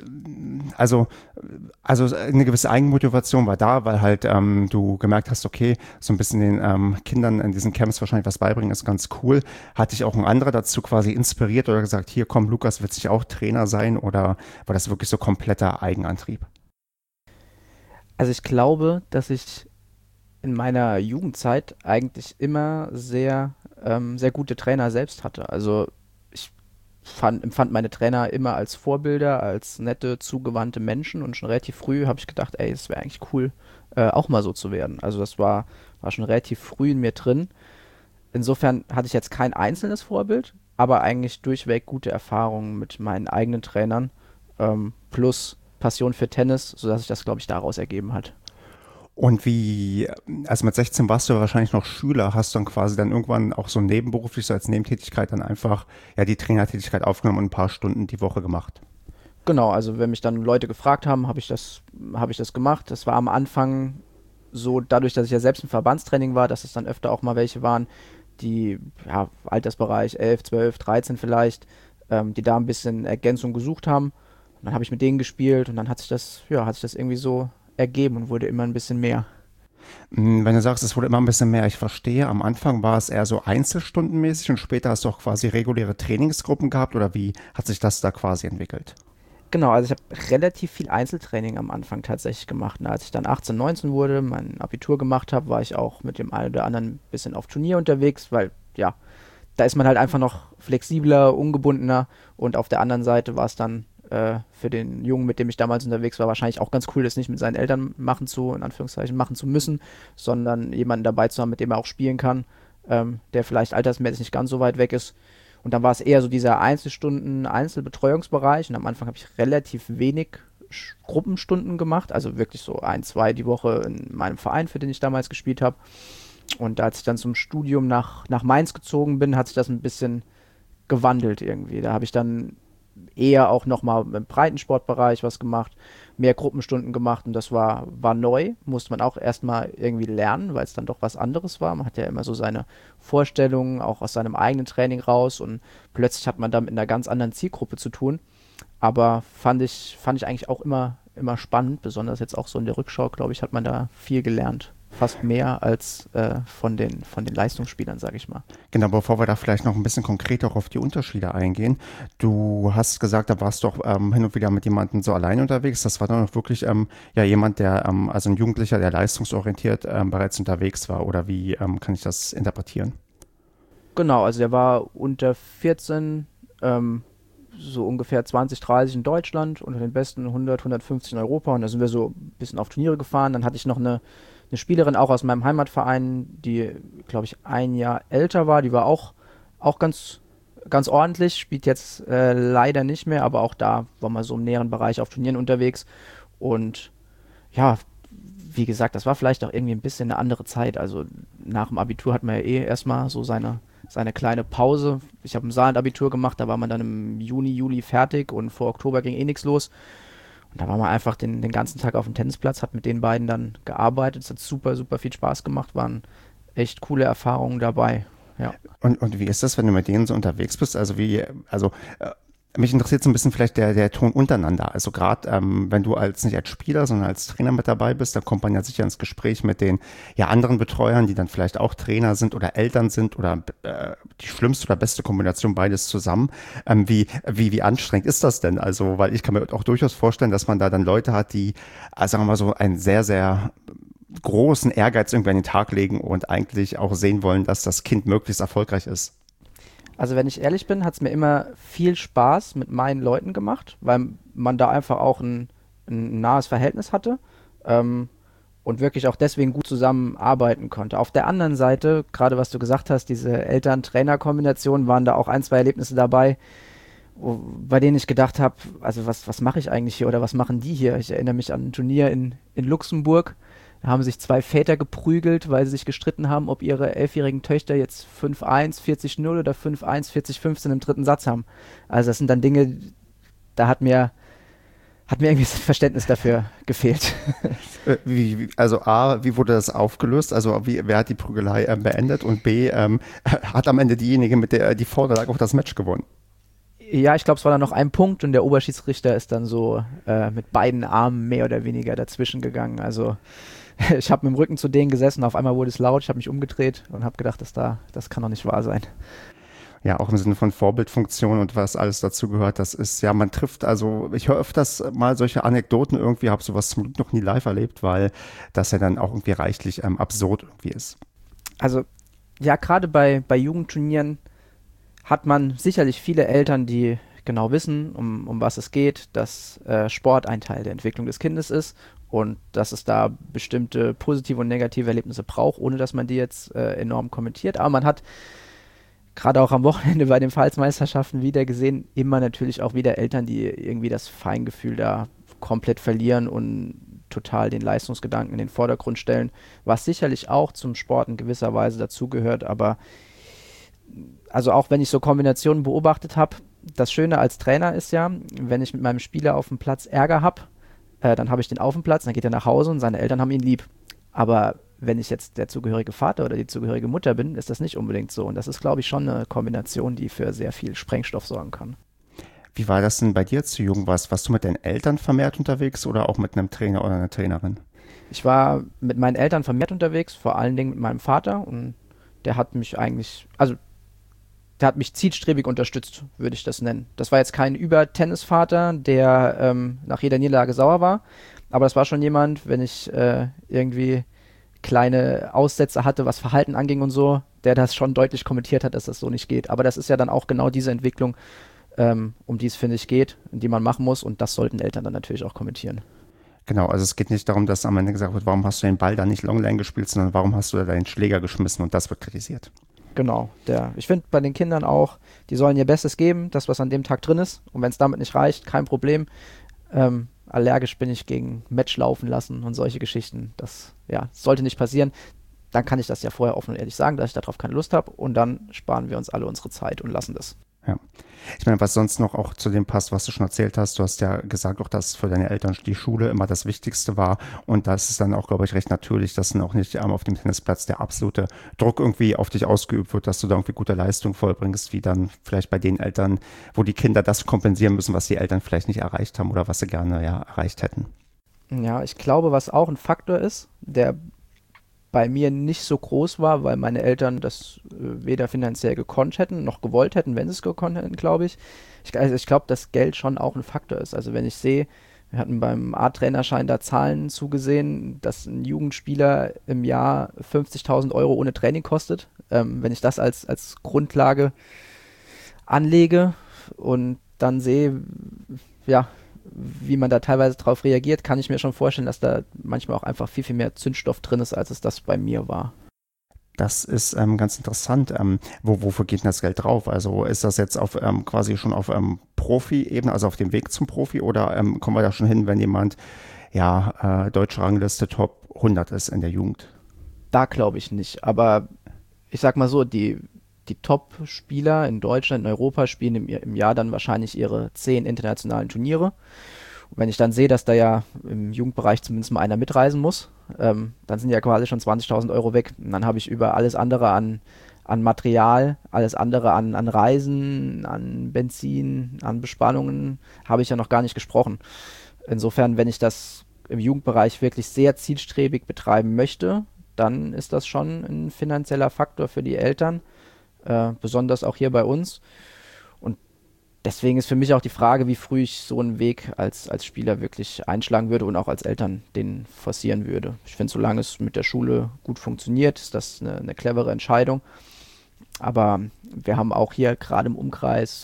Speaker 1: also eine gewisse Eigenmotivation war da, weil halt du gemerkt hast, okay, so ein bisschen den Kindern in diesen Camps wahrscheinlich was beibringen, ist ganz cool. Hat dich auch ein anderer dazu quasi inspiriert oder gesagt, hier komm, Lukas wird sich auch Trainer sein, oder war das wirklich so kompletter Eigenantrieb?
Speaker 2: Also ich glaube, dass ich in meiner Jugendzeit eigentlich immer sehr gute Trainer selbst hatte. Also ich empfand meine Trainer immer als Vorbilder, als nette, zugewandte Menschen und schon relativ früh habe ich gedacht, ey, es wäre eigentlich cool, auch mal so zu werden. Also das war schon relativ früh in mir drin. Insofern hatte ich jetzt kein einzelnes Vorbild, aber eigentlich durchweg gute Erfahrungen mit meinen eigenen Trainern, plus Passion für Tennis, sodass sich das, glaube ich, daraus ergeben hat.
Speaker 1: Und also mit 16 warst du wahrscheinlich noch Schüler, hast dann quasi dann irgendwann auch so nebenberuflich, so als Nebentätigkeit dann einfach ja die Trainertätigkeit aufgenommen und ein paar Stunden die Woche gemacht.
Speaker 2: Genau, also wenn mich dann Leute gefragt haben, habe ich das gemacht. Das war am Anfang so, dadurch, dass ich ja selbst im Verbandstraining war, dass es dann öfter auch mal welche waren, die, ja, Altersbereich 11, 12, 13 vielleicht, die da ein bisschen Ergänzung gesucht haben. Und dann habe ich mit denen gespielt und dann hat sich das irgendwie so ergeben und wurde immer ein bisschen mehr.
Speaker 1: Wenn du sagst, es wurde immer ein bisschen mehr, ich verstehe, am Anfang war es eher so einzelstundenmäßig und später hast du auch quasi reguläre Trainingsgruppen gehabt, oder wie hat sich das da quasi entwickelt?
Speaker 2: Genau, also ich habe relativ viel Einzeltraining am Anfang tatsächlich gemacht. Und als ich dann 18, 19 wurde, mein Abitur gemacht habe, war ich auch mit dem einen oder anderen ein bisschen auf Turnier unterwegs, weil ja, da ist man halt einfach noch flexibler, ungebundener und auf der anderen Seite war es dann für den Jungen, mit dem ich damals unterwegs war, wahrscheinlich auch ganz cool, das nicht mit seinen Eltern in Anführungszeichen, machen zu müssen, sondern jemanden dabei zu haben, mit dem er auch spielen kann, der vielleicht altersmäßig nicht ganz so weit weg ist. Und dann war es eher so dieser Einzelstunden, Einzelbetreuungsbereich und am Anfang habe ich relativ wenig Gruppenstunden gemacht, also wirklich so ein, zwei die Woche in meinem Verein, für den ich damals gespielt habe. Und als ich dann zum Studium nach Mainz gezogen bin, hat sich das ein bisschen gewandelt irgendwie. Da habe ich dann eher auch nochmal im Breitensportbereich was gemacht, mehr Gruppenstunden gemacht und das war neu, musste man auch erstmal irgendwie lernen, weil es dann doch was anderes war. Man hat ja immer so seine Vorstellungen, auch aus seinem eigenen Training raus und plötzlich hat man da mit einer ganz anderen Zielgruppe zu tun. Aber fand ich eigentlich auch immer spannend, besonders jetzt auch so in der Rückschau, glaube ich, hat man da viel gelernt. Fast mehr als von den Leistungsspielern, sage ich mal.
Speaker 1: Genau, bevor wir da vielleicht noch ein bisschen konkreter auf die Unterschiede eingehen. Du hast gesagt, da warst du auch hin und wieder mit jemandem so allein unterwegs. Das war dann auch wirklich ja jemand, der, also ein Jugendlicher, der leistungsorientiert bereits unterwegs war. Oder wie kann ich das interpretieren?
Speaker 2: Genau, also der war unter 14, so ungefähr 20, 30 in Deutschland, unter den besten 100, 150 in Europa und da sind wir so ein bisschen auf Turniere gefahren. Dann hatte ich noch eine Spielerin auch aus meinem Heimatverein, die, glaube ich, ein Jahr älter war, die war auch ganz ordentlich, spielt jetzt leider nicht mehr, aber auch da war mal so im näheren Bereich auf Turnieren unterwegs und ja, wie gesagt, das war vielleicht auch irgendwie ein bisschen eine andere Zeit. Also nach dem Abitur hat man ja eh erstmal so seine kleine Pause. Ich habe ein Saarland-Abitur gemacht, da war man dann im Juni, Juli fertig und vor Oktober ging eh nichts los. Und da war man einfach den ganzen Tag auf dem Tennisplatz, hat mit den beiden dann gearbeitet. Es hat super, super viel Spaß gemacht, waren echt coole Erfahrungen dabei. Ja.
Speaker 1: Und wie ist das, wenn du mit denen so unterwegs bist? Mich interessiert so ein bisschen vielleicht der Ton untereinander. Also gerade wenn du nicht als Spieler, sondern als Trainer mit dabei bist, dann kommt man ja sicher ins Gespräch mit den anderen Betreuern, die dann vielleicht auch Trainer sind oder Eltern sind oder die schlimmste oder beste Kombination beides zusammen. Wie anstrengend ist das denn? Also, weil ich kann mir auch durchaus vorstellen, dass man da dann Leute hat, die, sagen wir mal so, einen sehr, sehr großen Ehrgeiz irgendwie an den Tag legen und eigentlich auch sehen wollen, dass das Kind möglichst erfolgreich ist.
Speaker 2: Also wenn ich ehrlich bin, hat es mir immer viel Spaß mit meinen Leuten gemacht, weil man da einfach auch ein nahes Verhältnis hatte und wirklich auch deswegen gut zusammenarbeiten konnte. Auf der anderen Seite, gerade was du gesagt hast, diese Eltern-Trainer-Kombination, waren da auch ein, zwei Erlebnisse dabei, bei denen ich gedacht habe, also was mache ich eigentlich hier oder was machen die hier? Ich erinnere mich an ein Turnier in Luxemburg. Da haben sich zwei Väter geprügelt, weil sie sich gestritten haben, ob ihre 11-jährigen Töchter jetzt 5-1, 40-0 oder 5-1, 40-15 im dritten Satz haben. Also das sind dann Dinge, da hat mir irgendwie das Verständnis dafür gefehlt.
Speaker 1: Wie wurde das aufgelöst? Also wer hat die Prügelei beendet? Und B, hat am Ende diejenige mit der die Vorlage auch das Match gewonnen?
Speaker 2: Ja, ich glaube, es war dann noch ein Punkt und der Oberschiedsrichter ist dann so mit beiden Armen mehr oder weniger dazwischen gegangen. Also ich habe mit dem Rücken zu denen gesessen, auf einmal wurde es laut, ich habe mich umgedreht und habe gedacht, das kann doch nicht wahr sein.
Speaker 1: Ja, auch im Sinne von Vorbildfunktion und was alles dazu gehört, das ist, ja, man trifft, also ich höre öfters mal solche Anekdoten irgendwie, habe sowas zum Glück noch nie live erlebt, weil das ja dann auch irgendwie reichlich absurd irgendwie ist.
Speaker 2: Also ja, gerade bei Jugendturnieren hat man sicherlich viele Eltern, die genau wissen, um was es geht, dass Sport ein Teil der Entwicklung des Kindes ist und dass es da bestimmte positive und negative Erlebnisse braucht, ohne dass man die jetzt enorm kommentiert. Aber man hat gerade auch am Wochenende bei den Pfalzmeisterschaften wieder gesehen, immer natürlich auch wieder Eltern, die irgendwie das Feingefühl da komplett verlieren und total den Leistungsgedanken in den Vordergrund stellen, was sicherlich auch zum Sport in gewisser Weise dazugehört, aber also auch wenn ich so Kombinationen beobachtet habe, das Schöne als Trainer ist ja, wenn ich mit meinem Spieler auf dem Platz Ärger habe, dann habe ich den auf dem Platz, dann geht er nach Hause und seine Eltern haben ihn lieb. Aber wenn ich jetzt der zugehörige Vater oder die zugehörige Mutter bin, ist das nicht unbedingt so. Und das ist, glaube ich, schon eine Kombination, die für sehr viel Sprengstoff sorgen kann.
Speaker 1: Wie war das denn bei dir zu jung warst? Warst du mit deinen Eltern vermehrt unterwegs oder auch mit einem Trainer oder einer Trainerin?
Speaker 2: Ich war mit meinen Eltern vermehrt unterwegs, vor allen Dingen mit meinem Vater. Und der hat mich eigentlich, also der hat mich zielstrebig unterstützt, würde ich das nennen. Das war jetzt kein Über-Tennisvater, der nach jeder Niederlage sauer war, aber das war schon jemand, wenn ich irgendwie kleine Aussätze hatte, was Verhalten anging und so, der das schon deutlich kommentiert hat, dass das so nicht geht. Aber das ist ja dann auch genau diese Entwicklung, um die es, finde ich, geht, die man machen muss und das sollten Eltern dann natürlich auch kommentieren.
Speaker 1: Genau, also es geht nicht darum, dass am Ende gesagt wird, warum hast du den Ball da nicht Longline gespielt, sondern warum hast du da deinen Schläger geschmissen und das wird kritisiert.
Speaker 2: Genau, ich finde bei den Kindern auch, die sollen ihr Bestes geben, das, was an dem Tag drin ist. Und wenn es damit nicht reicht, kein Problem. Allergisch bin ich gegen Match laufen lassen und solche Geschichten. Das sollte nicht passieren. Dann kann ich das ja vorher offen und ehrlich sagen, dass ich darauf keine Lust habe. Und dann sparen wir uns alle unsere Zeit und lassen das.
Speaker 1: Ja. Ich meine, was sonst noch auch zu dem passt, was du schon erzählt hast, du hast ja gesagt auch, dass für deine Eltern die Schule immer das Wichtigste war und das ist dann auch, glaube ich, recht natürlich, dass dann auch nicht auf dem Tennisplatz der absolute Druck irgendwie auf dich ausgeübt wird, dass du da irgendwie gute Leistung vollbringst, wie dann vielleicht bei den Eltern, wo die Kinder das kompensieren müssen, was die Eltern vielleicht nicht erreicht haben oder was sie gerne erreicht hätten.
Speaker 2: Ja, ich glaube, was auch ein Faktor ist, der bei mir nicht so groß war, weil meine Eltern das weder finanziell gekonnt hätten, noch gewollt hätten, wenn sie es gekonnt hätten, glaube ich. Ich glaube, dass Geld schon auch ein Faktor ist. Also wenn ich sehe, wir hatten beim A-Trainerschein da Zahlen zugesehen, dass ein Jugendspieler im Jahr 50.000 Euro ohne Training kostet. Wenn ich das als Grundlage anlege und dann sehe, ja, wie man da teilweise drauf reagiert, kann ich mir schon vorstellen, dass da manchmal auch einfach viel, viel mehr Zündstoff drin ist, als es das bei mir war.
Speaker 1: Das ist ganz interessant. Wofür geht denn das Geld drauf? Also ist das jetzt auf quasi schon auf Profi-Ebene, also auf dem Weg zum Profi oder kommen wir da schon hin, wenn jemand deutsche Rangliste Top 100 ist in der Jugend?
Speaker 2: Da glaube ich nicht, aber ich sag mal so, die die Top-Spieler in Deutschland, in Europa spielen im Jahr dann wahrscheinlich ihre 10 internationalen Turniere. Und wenn ich dann sehe, dass da ja im Jugendbereich zumindest mal einer mitreisen muss, dann sind ja quasi schon 20.000 Euro weg. Und dann habe ich über alles andere an Material, alles andere an Reisen, an Benzin, an Bespannungen, habe ich ja noch gar nicht gesprochen. Insofern, wenn ich das im Jugendbereich wirklich sehr zielstrebig betreiben möchte, dann ist das schon ein finanzieller Faktor für die Eltern, besonders auch hier bei uns. Und deswegen ist für mich auch die Frage, wie früh ich so einen Weg als Spieler wirklich einschlagen würde und auch als Eltern den forcieren würde. Ich finde, solange es mit der Schule gut funktioniert, ist das eine clevere Entscheidung. Aber wir haben auch hier gerade im Umkreis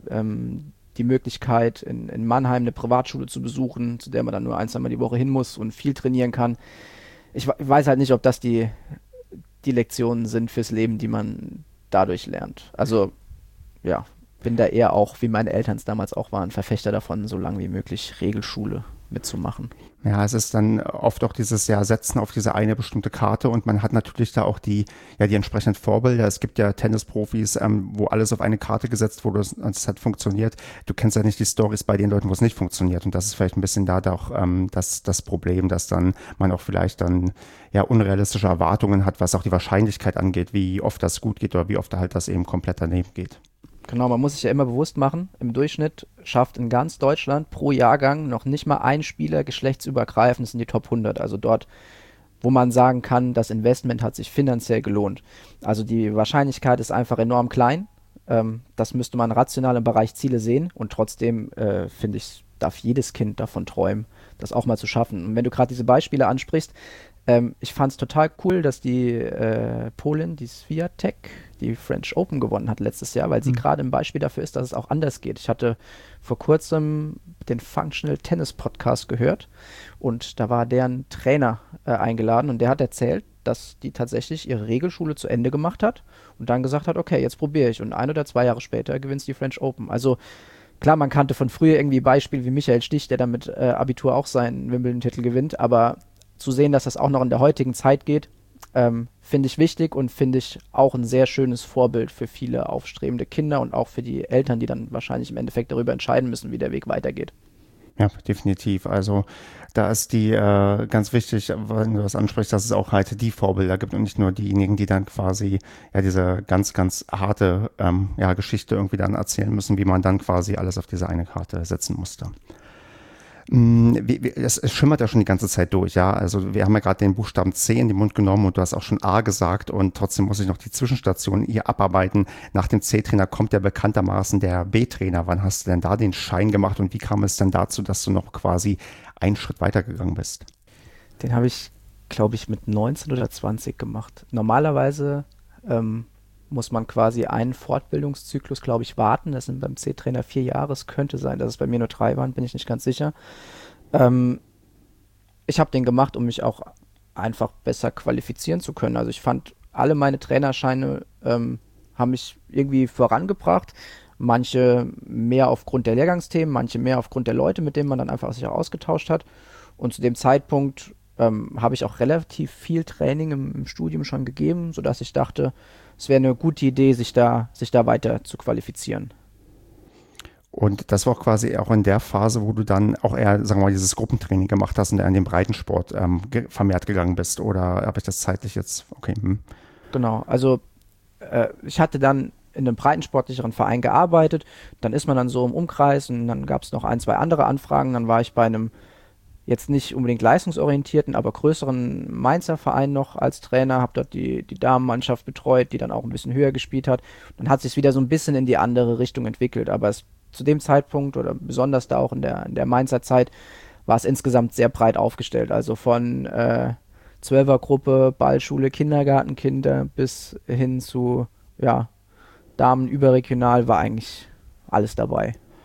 Speaker 2: die Möglichkeit, in Mannheim eine Privatschule zu besuchen, zu der man dann nur 1-2 Mal die Woche hin muss und viel trainieren kann. Ich weiß halt nicht, ob das die Lektionen sind fürs Leben, die man dadurch lernt. Also, ja, bin da eher auch, wie meine Eltern es damals auch waren, Verfechter davon, so lange wie möglich Regelschule mitzumachen.
Speaker 1: Ja, es ist dann oft auch dieses Setzen auf diese eine bestimmte Karte und man hat natürlich da auch die entsprechenden Vorbilder. Es gibt ja Tennisprofis, wo alles auf eine Karte gesetzt wurde und es hat funktioniert. Du kennst ja nicht die Stories bei den Leuten, wo es nicht funktioniert und das ist vielleicht ein bisschen da auch das Problem, dass dann man auch vielleicht dann ja unrealistische Erwartungen hat, was auch die Wahrscheinlichkeit angeht, wie oft das gut geht oder wie oft halt das eben komplett daneben geht.
Speaker 2: Genau, man muss sich ja immer bewusst machen, im Durchschnitt schafft in ganz Deutschland pro Jahrgang noch nicht mal ein Spieler geschlechtsübergreifend, das sind die Top 100, also dort, wo man sagen kann, das Investment hat sich finanziell gelohnt. Also die Wahrscheinlichkeit ist einfach enorm klein, das müsste man rational im Bereich Ziele sehen und trotzdem, finde ich, darf jedes Kind davon träumen, das auch mal zu schaffen. Und wenn du gerade diese Beispiele ansprichst, ich fand es total cool, dass die Polin, die Swiatek, die French Open gewonnen hat letztes Jahr, weil sie gerade ein Beispiel dafür ist, dass es auch anders geht. Ich hatte vor kurzem den Functional Tennis Podcast gehört und da war deren Trainer eingeladen und der hat erzählt, dass die tatsächlich ihre Regelschule zu Ende gemacht hat und dann gesagt hat, okay, jetzt probiere ich und 1 oder 2 Jahre später gewinnt sie die French Open. Also klar, man kannte von früher irgendwie Beispiele wie Michael Stich, der dann mit Abitur auch seinen Wimbledon-Titel gewinnt, aber zu sehen, dass das auch noch in der heutigen Zeit geht, finde ich wichtig und finde ich auch ein sehr schönes Vorbild für viele aufstrebende Kinder und auch für die Eltern, die dann wahrscheinlich im Endeffekt darüber entscheiden müssen, wie der Weg weitergeht.
Speaker 1: Ja, definitiv. Also da ist die ganz wichtig, wenn du das ansprichst, dass es auch halt die Vorbilder gibt und nicht nur diejenigen, die dann quasi ja diese ganz, ganz harte Geschichte irgendwie dann erzählen müssen, wie man dann quasi alles auf diese eine Karte setzen musste. Es schimmert ja schon die ganze Zeit durch, ja. Also wir haben ja gerade den Buchstaben C in den Mund genommen und du hast auch schon A gesagt und trotzdem muss ich noch die Zwischenstation hier abarbeiten. Nach dem C-Trainer kommt ja bekanntermaßen der B-Trainer. Wann hast du denn da den Schein gemacht und wie kam es denn dazu, dass du noch quasi einen Schritt weitergegangen bist?
Speaker 2: Den habe ich, glaube ich, mit 19 oder 20 gemacht. Normalerweise muss man quasi einen Fortbildungszyklus, glaube ich, warten. Das sind beim C-Trainer 4 Jahre. Es könnte sein, dass es bei mir nur 3 waren, bin ich nicht ganz sicher. Ich habe den gemacht, um mich auch einfach besser qualifizieren zu können. Also ich fand, alle meine Trainerscheine haben mich irgendwie vorangebracht. Manche mehr aufgrund der Lehrgangsthemen, manche mehr aufgrund der Leute, mit denen man dann einfach sich auch ausgetauscht hat. Und zu dem Zeitpunkt habe ich auch relativ viel Training im Studium schon gegeben, sodass ich dachte, es wäre eine gute Idee, sich da weiter zu qualifizieren.
Speaker 1: Und das war auch quasi auch in der Phase, wo du dann auch eher, sagen wir mal, dieses Gruppentraining gemacht hast und eher in den Breitensport vermehrt gegangen bist. Oder habe ich das zeitlich jetzt, okay.
Speaker 2: Genau, also ich hatte dann in einem breitensportlicheren Verein gearbeitet, dann ist man dann so im Umkreis und dann gab es noch 1, 2 andere Anfragen, dann war ich bei einem jetzt nicht unbedingt leistungsorientierten, aber größeren Mainzer Verein noch als Trainer, habe dort die Damenmannschaft betreut, die dann auch ein bisschen höher gespielt hat. Dann hat sich wieder so ein bisschen in die andere Richtung entwickelt, aber zu dem Zeitpunkt oder besonders da auch in der Mainzer Zeit war es insgesamt sehr breit aufgestellt, also von 12er-Gruppe, Ballschule, Kindergartenkinder bis hin zu Damen überregional war eigentlich alles dabei.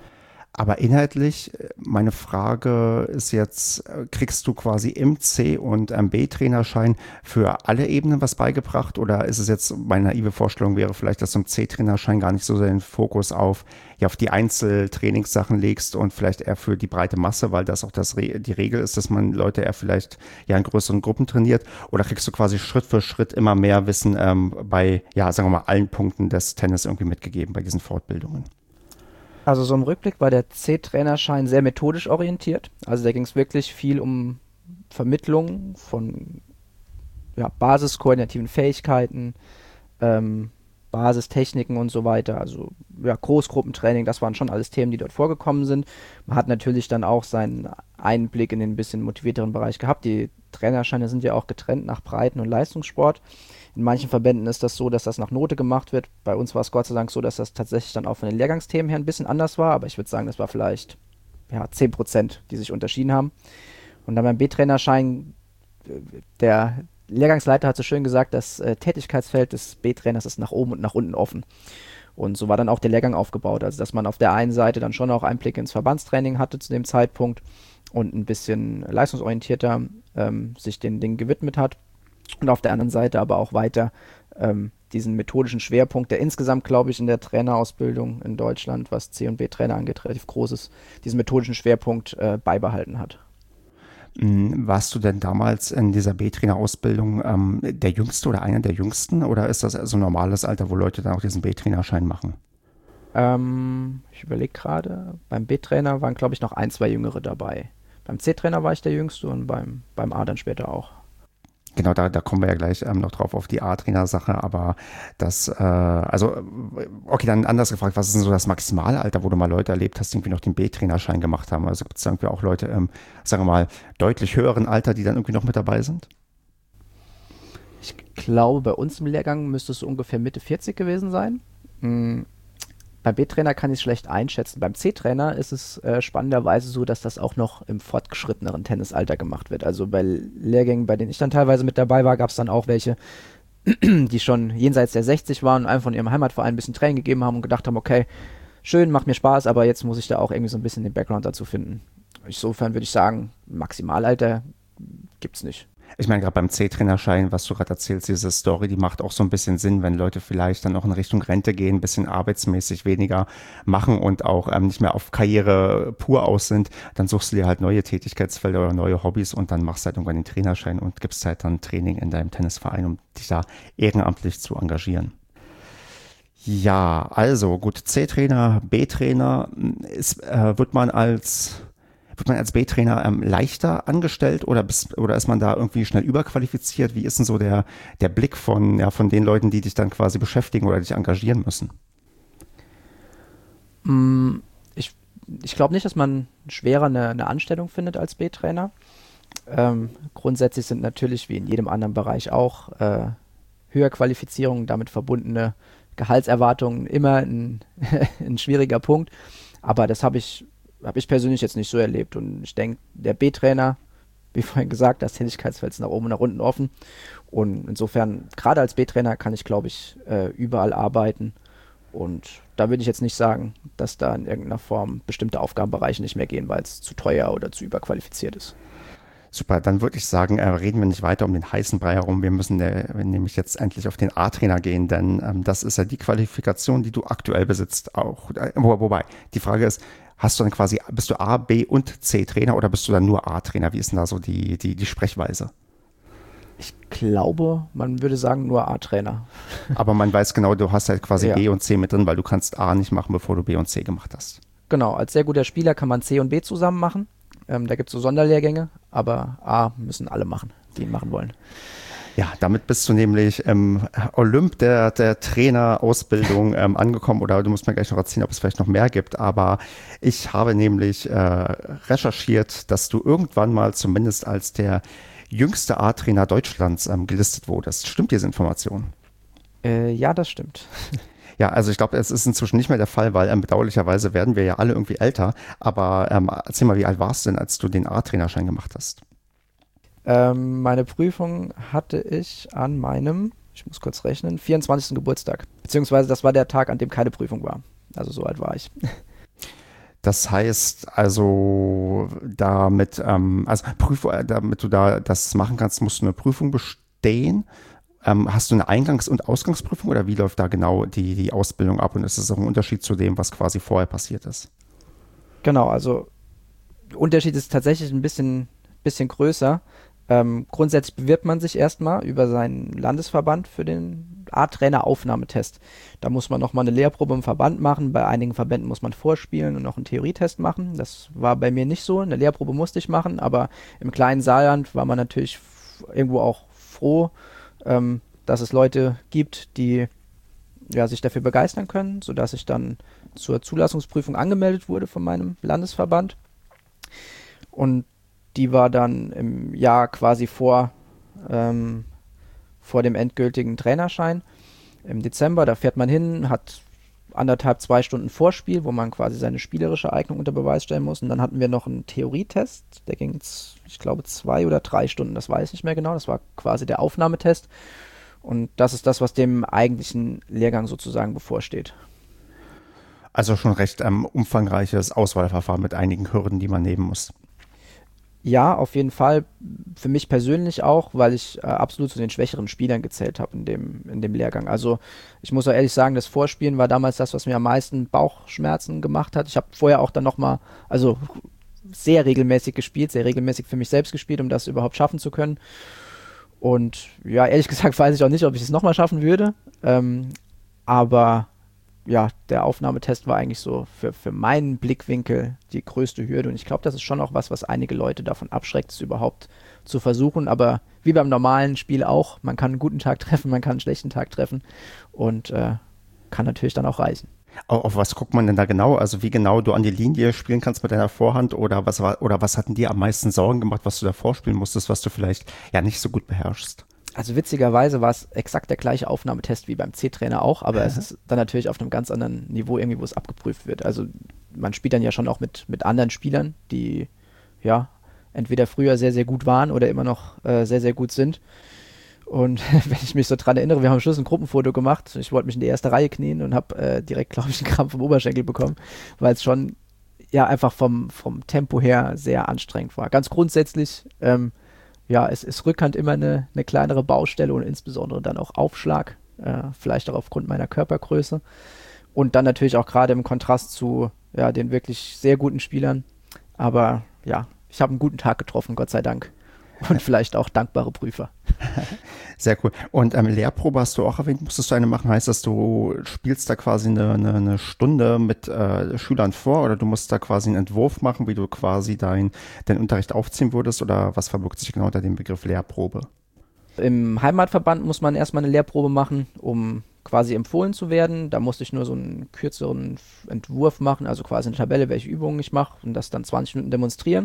Speaker 1: Aber inhaltlich, meine Frage ist jetzt, kriegst du quasi im C- und B-Trainerschein für alle Ebenen was beigebracht oder ist es jetzt, meine naive Vorstellung wäre vielleicht, dass du im C-Trainerschein gar nicht so sehr den Fokus auf die Einzeltrainingssachen legst und vielleicht eher für die breite Masse, weil das auch die Regel ist, dass man Leute eher vielleicht ja in größeren Gruppen trainiert oder kriegst du quasi Schritt für Schritt immer mehr Wissen bei, ja, sagen wir mal, allen Punkten des Tennis irgendwie mitgegeben bei diesen Fortbildungen?
Speaker 2: Also so im Rückblick war der C-Trainerschein sehr methodisch orientiert. Also da ging es wirklich viel um Vermittlung von basiskoordinativen Fähigkeiten, ähm, Basistechniken und so weiter. Also ja, Großgruppentraining, das waren schon alles Themen, die dort vorgekommen sind. Man hat natürlich dann auch seinen Einblick in den ein bisschen motivierteren Bereich gehabt. Die Trainerscheine sind ja auch getrennt nach Breiten- und Leistungssport. In manchen Verbänden ist das so, dass das nach Note gemacht wird. Bei uns war es Gott sei Dank so, dass das tatsächlich dann auch von den Lehrgangsthemen her ein bisschen anders war. Aber ich würde sagen, das war vielleicht 10%, die sich unterschieden haben. Und dann beim B-Trainerschein, der Lehrgangsleiter hat so schön gesagt, das Tätigkeitsfeld des B-Trainers ist nach oben und nach unten offen. Und so war dann auch der Lehrgang aufgebaut. Also, dass man auf der einen Seite dann schon auch Einblick ins Verbandstraining hatte zu dem Zeitpunkt und ein bisschen leistungsorientierter sich den Dingen gewidmet hat. Und auf der anderen Seite aber auch weiter diesen methodischen Schwerpunkt, der insgesamt, glaube ich, in der Trainerausbildung in Deutschland, was C- und B-Trainer angeht, relativ groß ist, diesen methodischen Schwerpunkt beibehalten hat.
Speaker 1: Warst du denn damals in dieser B-Trainer-Ausbildung der Jüngste oder einer der Jüngsten oder ist das so ein normales Alter, wo Leute dann auch diesen B-Trainerschein machen?
Speaker 2: Ich überlege gerade, beim B-Trainer waren, glaube ich, noch ein, zwei Jüngere dabei. Beim C-Trainer war ich der Jüngste und beim A dann später auch.
Speaker 1: Genau, da kommen wir ja gleich noch drauf auf die A-Trainer-Sache, aber okay, dann anders gefragt, was ist denn so das Maximalalter, wo du mal Leute erlebt hast, die irgendwie noch den B-Trainerschein gemacht haben? Also gibt es irgendwie auch Leute im, sagen wir mal, deutlich höheren Alter, die dann irgendwie noch mit dabei sind?
Speaker 2: Ich glaube, bei uns im Lehrgang müsste es so ungefähr Mitte 40 gewesen sein. Mm, Beim B-Trainer kann ich es schlecht einschätzen. Beim C-Trainer ist es spannenderweise so, dass das auch noch im fortgeschritteneren Tennisalter gemacht wird. Also bei Lehrgängen, bei denen ich dann teilweise mit dabei war, gab es dann auch welche, die schon jenseits der 60 waren und einfach von ihrem Heimatverein ein bisschen Training gegeben haben und gedacht haben, okay, schön, macht mir Spaß, aber jetzt muss ich da auch irgendwie so ein bisschen den Background dazu finden. Insofern würde ich sagen, Maximalalter gibt's nicht.
Speaker 1: Ich meine, gerade beim C-Trainerschein, was du gerade erzählst, diese Story, die macht auch so ein bisschen Sinn, wenn Leute vielleicht dann auch in Richtung Rente gehen, ein bisschen arbeitsmäßig weniger machen und auch nicht mehr auf Karriere pur aus sind, dann suchst du dir halt neue Tätigkeitsfelder oder neue Hobbys und dann machst du halt irgendwann den Trainerschein und gibst halt dann Training in deinem Tennisverein, um dich da ehrenamtlich zu engagieren. Ja, also gut, C-Trainer, B-Trainer, wird man als B-Trainer leichter angestellt oder ist man da irgendwie schnell überqualifiziert? Wie ist denn so der Blick von den Leuten, die dich dann quasi beschäftigen oder dich engagieren müssen?
Speaker 2: Mm, Ich, ich glaube nicht, dass man schwerer eine Anstellung findet als B-Trainer. Grundsätzlich sind natürlich wie in jedem anderen Bereich auch Höherqualifizierungen, damit verbundene Gehaltserwartungen immer ein schwieriger Punkt. Aber das hab ich persönlich jetzt nicht so erlebt. Und ich denke, der B-Trainer, wie vorhin gesagt, das Tätigkeitsfeld ist nach oben und nach unten offen. Und insofern, gerade als B-Trainer kann ich, glaube ich, überall arbeiten. Und da würde ich jetzt nicht sagen, dass da in irgendeiner Form bestimmte Aufgabenbereiche nicht mehr gehen, weil es zu teuer oder zu überqualifiziert ist.
Speaker 1: Super, dann würde ich sagen, reden wir nicht weiter um den heißen Brei herum. Wir müssen nämlich jetzt endlich auf den A-Trainer gehen, denn das ist ja die Qualifikation, die du aktuell besitzt auch. Wobei, die Frage ist, bist du A, B und C-Trainer oder bist du dann nur A-Trainer? Wie ist denn da so die Sprechweise?
Speaker 2: Ich glaube, man würde sagen, nur A-Trainer.
Speaker 1: Aber man weiß genau, du hast halt quasi
Speaker 2: Ja,
Speaker 1: B und C mit drin, weil du kannst A nicht machen, bevor du B und C gemacht hast.
Speaker 2: genau. Als sehr guter Spieler kann man C und B zusammen machen. Da gibt es so Sonderlehrgänge, aber A müssen alle machen, die ihn machen wollen.
Speaker 1: Ja, damit bist du nämlich im Olymp der Trainerausbildung angekommen oder du musst mir gleich noch erzählen, ob es vielleicht noch mehr gibt, aber ich habe nämlich recherchiert, dass du irgendwann mal zumindest als der jüngste A-Trainer Deutschlands gelistet wurdest. Stimmt diese Information?
Speaker 2: Ja, das stimmt.
Speaker 1: Ja, also ich glaube, es ist inzwischen nicht mehr der Fall, weil bedauerlicherweise werden wir ja alle irgendwie älter. Aber erzähl mal, wie alt warst du denn, als du den A-Trainerschein gemacht hast?
Speaker 2: Meine Prüfung hatte ich an meinem, ich muss kurz rechnen, 24. Geburtstag. Beziehungsweise das war der Tag, an dem keine Prüfung war. Also so alt war ich.
Speaker 1: Das heißt also, damit du da das machen kannst, musst du eine Prüfung bestehen. Hast du eine Eingangs- und Ausgangsprüfung oder wie läuft da genau die Ausbildung ab? Und ist das auch ein Unterschied zu dem, was quasi vorher passiert ist?
Speaker 2: Genau, also der Unterschied ist tatsächlich ein bisschen größer. Grundsätzlich bewirbt man sich erstmal über seinen Landesverband für den A-Trainer-Aufnahmetest. Da muss man nochmal eine Lehrprobe im Verband machen. Bei einigen Verbänden muss man vorspielen und noch einen Theorietest machen. Das war bei mir nicht so. Eine Lehrprobe musste ich machen, aber im kleinen Saarland war man natürlich irgendwo auch froh, dass es Leute gibt, die ja, sich dafür begeistern können, sodass ich dann zur Zulassungsprüfung angemeldet wurde von meinem Landesverband. Und die war dann im Jahr quasi vor dem endgültigen Trainerschein im Dezember. Da fährt man hin, hat 1,5, 2 Stunden Vorspiel, wo man quasi seine spielerische Eignung unter Beweis stellen muss. Und dann hatten wir noch einen Theorietest, der ging, ich glaube, 2 oder 3 Stunden, das weiß ich nicht mehr genau. Das war quasi der Aufnahmetest. Und das ist das, was dem eigentlichen Lehrgang sozusagen bevorsteht.
Speaker 1: Also schon recht umfangreiches Auswahlverfahren mit einigen Hürden, die man nehmen muss.
Speaker 2: Ja, auf jeden Fall. Für mich persönlich auch, weil ich absolut zu den schwächeren Spielern gezählt habe in dem Lehrgang. Also ich muss auch ehrlich sagen, das Vorspielen war damals das, was mir am meisten Bauchschmerzen gemacht hat. Ich habe vorher auch dann nochmal, also sehr regelmäßig gespielt, sehr regelmäßig für mich selbst gespielt, um das überhaupt schaffen zu können. Und ja, ehrlich gesagt weiß ich auch nicht, ob ich es nochmal schaffen würde. Aber ja, der Aufnahmetest war eigentlich so für meinen Blickwinkel die größte Hürde. Und ich glaube, das ist schon auch was einige Leute davon abschreckt, es überhaupt zu versuchen. Aber wie beim normalen Spiel auch, man kann einen guten Tag treffen, man kann einen schlechten Tag treffen und kann natürlich dann auch reichen.
Speaker 1: Auf was guckt man denn da genau? Also wie genau du an die Linie spielen kannst mit deiner Vorhand oder was hatten dir am meisten Sorgen gemacht, was du da vorspielen musstest, was du vielleicht ja nicht so gut beherrschst?
Speaker 2: Also witzigerweise war es exakt der gleiche Aufnahmetest wie beim C-Trainer auch, aber es ist dann natürlich auf einem ganz anderen Niveau irgendwie, wo es abgeprüft wird. Also man spielt dann ja schon auch mit anderen Spielern, die ja entweder früher sehr, sehr gut waren oder immer noch sehr, sehr gut sind. Und wenn ich mich so dran erinnere, wir haben am Schluss ein Gruppenfoto gemacht. Ich wollte mich in die erste Reihe knien und habe direkt, glaube ich, einen Krampf im Oberschenkel bekommen, weil es schon ja einfach vom Tempo her sehr anstrengend war. Ganz grundsätzlich ja, es ist Rückhand immer eine kleinere Baustelle und insbesondere dann auch Aufschlag, vielleicht auch aufgrund meiner Körpergröße. Und dann natürlich auch gerade im Kontrast zu ja, den wirklich sehr guten Spielern. Aber ja, ich habe einen guten Tag getroffen, Gott sei Dank. Und vielleicht auch dankbare Prüfer.
Speaker 1: Sehr cool. Und Lehrprobe hast du auch erwähnt, musstest du eine machen? Heißt das, du spielst da quasi eine Stunde mit Schülern vor oder du musst da quasi einen Entwurf machen, wie du quasi deinen Unterricht aufziehen würdest oder was verbirgt sich genau unter dem Begriff Lehrprobe?
Speaker 2: Im Heimatverband muss man erstmal eine Lehrprobe machen, um quasi empfohlen zu werden. Da musste ich nur so einen kürzeren Entwurf machen, also quasi eine Tabelle, welche Übungen ich mache und das dann 20 Minuten demonstrieren.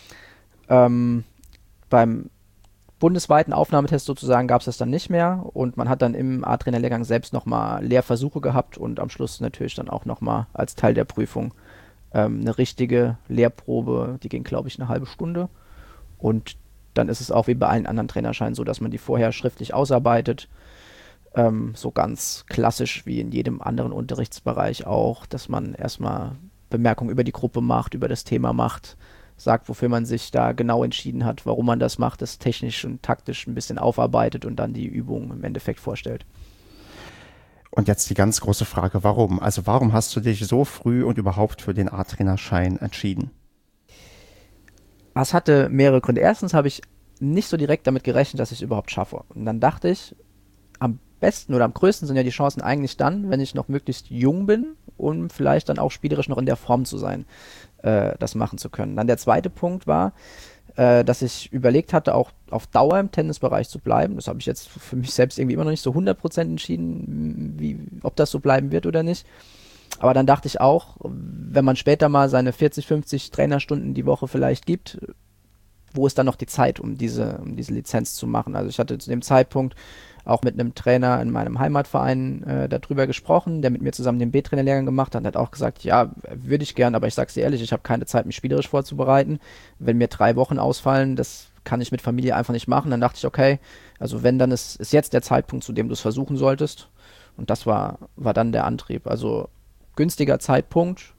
Speaker 2: Beim bundesweiten Aufnahmetest sozusagen gab es das dann nicht mehr und man hat dann im A-Trainer-Lehrgang selbst nochmal Lehrversuche gehabt und am Schluss natürlich dann auch nochmal als Teil der Prüfung eine richtige Lehrprobe, die ging glaube ich eine halbe Stunde und dann ist es auch wie bei allen anderen Trainerscheinen so, dass man die vorher schriftlich ausarbeitet, so ganz klassisch wie in jedem anderen Unterrichtsbereich auch, dass man erstmal Bemerkungen über die Gruppe macht, über das Thema macht, sagt, wofür man sich da genau entschieden hat, warum man das macht, das technisch und taktisch ein bisschen aufarbeitet und dann die Übung im Endeffekt vorstellt.
Speaker 1: Und jetzt die ganz große Frage, warum? Also warum hast du dich so früh und überhaupt für den A-Trainerschein entschieden?
Speaker 2: Das hatte mehrere Gründe. Erstens habe ich nicht so direkt damit gerechnet, dass ich es überhaupt schaffe. Und dann dachte ich, am besten oder am größten sind ja die Chancen eigentlich dann, wenn ich noch möglichst jung bin, um vielleicht dann auch spielerisch noch in der Form zu sein, das machen zu können. Dann der zweite Punkt war, dass ich überlegt hatte, auch auf Dauer im Tennisbereich zu bleiben. Das habe ich jetzt für mich selbst irgendwie immer noch nicht so 100% entschieden, ob das so bleiben wird oder nicht. Aber dann dachte ich auch, wenn man später mal seine 40, 50 Trainerstunden die Woche vielleicht gibt, wo ist dann noch die Zeit, um diese Lizenz zu machen? Also ich hatte zu dem Zeitpunkt auch mit einem Trainer in meinem Heimatverein darüber gesprochen, der mit mir zusammen den B-Trainer-Lehrgang gemacht hat, und hat auch gesagt, ja, würde ich gern, aber ich sag's dir ehrlich, ich habe keine Zeit, mich spielerisch vorzubereiten. Wenn mir 3 Wochen ausfallen, das kann ich mit Familie einfach nicht machen. Dann dachte ich, okay, also wenn, dann ist jetzt der Zeitpunkt, zu dem du es versuchen solltest. Und das war dann der Antrieb. Also günstiger Zeitpunkt,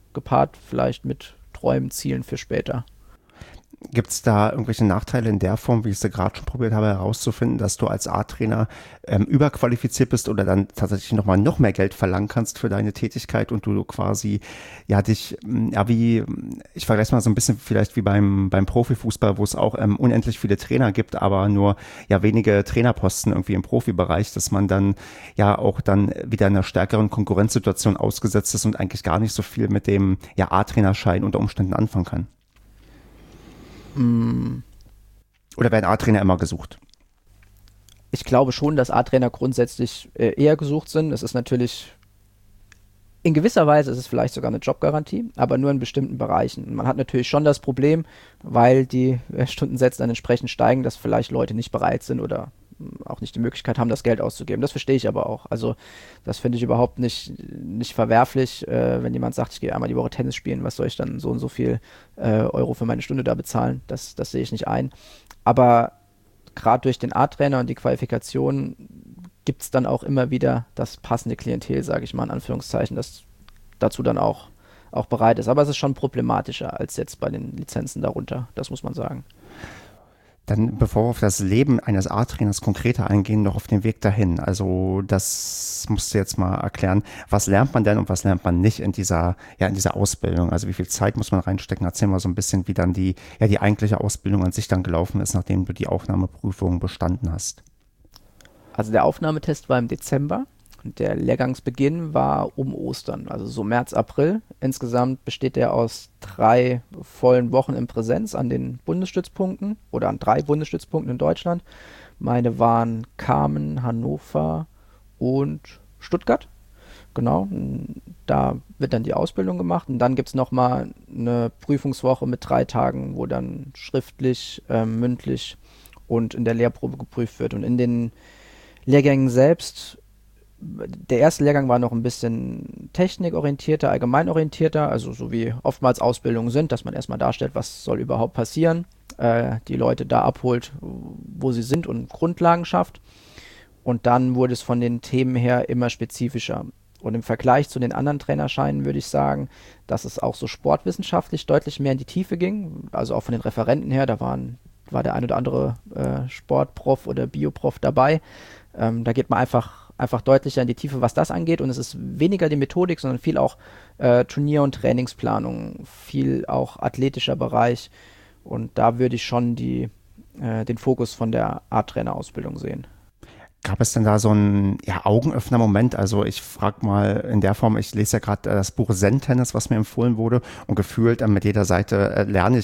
Speaker 2: gepaart vielleicht mit Träumen, Zielen für später.
Speaker 1: Gibt es da irgendwelche Nachteile in der Form, wie ich es gerade schon probiert habe, herauszufinden, dass du als A-Trainer überqualifiziert bist oder dann tatsächlich noch mehr Geld verlangen kannst für deine Tätigkeit und du quasi, ja, dich, ja, wie, ich vergleiche es mal so ein bisschen vielleicht wie beim Profifußball, wo es auch unendlich viele Trainer gibt, aber nur, ja, wenige Trainerposten irgendwie im Profibereich, dass man dann ja auch dann wieder in einer stärkeren Konkurrenzsituation ausgesetzt ist und eigentlich gar nicht so viel mit dem, ja, A-Trainerschein unter Umständen anfangen kann. Oder werden A-Trainer immer gesucht?
Speaker 2: Ich glaube schon, dass A-Trainer grundsätzlich eher gesucht sind. Es ist natürlich, in gewisser Weise ist es vielleicht sogar eine Jobgarantie, aber nur in bestimmten Bereichen. Man hat natürlich schon das Problem, weil die Stundensätze dann entsprechend steigen, dass vielleicht Leute nicht bereit sind oder auch nicht die Möglichkeit haben, das Geld auszugeben. Das verstehe ich aber auch. Also das finde ich überhaupt nicht verwerflich, wenn jemand sagt, ich gehe einmal die Woche Tennis spielen, was soll ich dann so und so viel Euro für meine Stunde da bezahlen? Das sehe ich nicht ein. Aber gerade durch den A-Trainer und die Qualifikation gibt es dann auch immer wieder das passende Klientel, sage ich mal in Anführungszeichen, das dazu dann auch bereit ist. Aber es ist schon problematischer als jetzt bei den Lizenzen darunter, das muss man sagen.
Speaker 1: Dann, bevor wir auf das Leben eines A-Trainers konkreter eingehen, noch auf den Weg dahin. Also das musst du jetzt mal erklären. Was lernt man denn und was lernt man nicht in dieser Ausbildung? Also wie viel Zeit muss man reinstecken? Erzähl mal so ein bisschen, wie dann die eigentliche Ausbildung an sich dann gelaufen ist, nachdem du die Aufnahmeprüfung bestanden hast.
Speaker 2: Also der Aufnahmetest war im Dezember und der Lehrgangsbeginn war um Ostern, also so März, April. Insgesamt besteht der aus 3 vollen Wochen in Präsenz an den Bundesstützpunkten oder an 3 Bundesstützpunkten in Deutschland. Meine waren Kamen, Hannover und Stuttgart. Genau, da wird dann die Ausbildung gemacht und dann gibt es nochmal eine Prüfungswoche mit 3 Tagen, wo dann schriftlich, mündlich und in der Lehrprobe geprüft wird. Und in den Lehrgängen selbst, der erste Lehrgang war noch ein bisschen technikorientierter, allgemeinorientierter, also so wie oftmals Ausbildungen sind, dass man erstmal darstellt, was soll überhaupt passieren, die Leute da abholt, wo sie sind und Grundlagen schafft. Und dann wurde es von den Themen her immer spezifischer. Und im Vergleich zu den anderen Trainerscheinen würde ich sagen, dass es auch so sportwissenschaftlich deutlich mehr in die Tiefe ging. Also auch von den Referenten her, war der ein oder andere Sportprof oder Bioprof dabei. Da geht man einfach deutlicher in die Tiefe, was das angeht. Und es ist weniger die Methodik, sondern viel auch Turnier- und Trainingsplanung, viel auch athletischer Bereich. Und da würde ich schon den Fokus von der A-Trainer-Ausbildung sehen.
Speaker 1: Gab es denn da so einen Augenöffner-Moment? Also ich frage mal in der Form, ich lese ja gerade das Buch Zen-Tennis, was mir empfohlen wurde und gefühlt mit jeder Seite lerne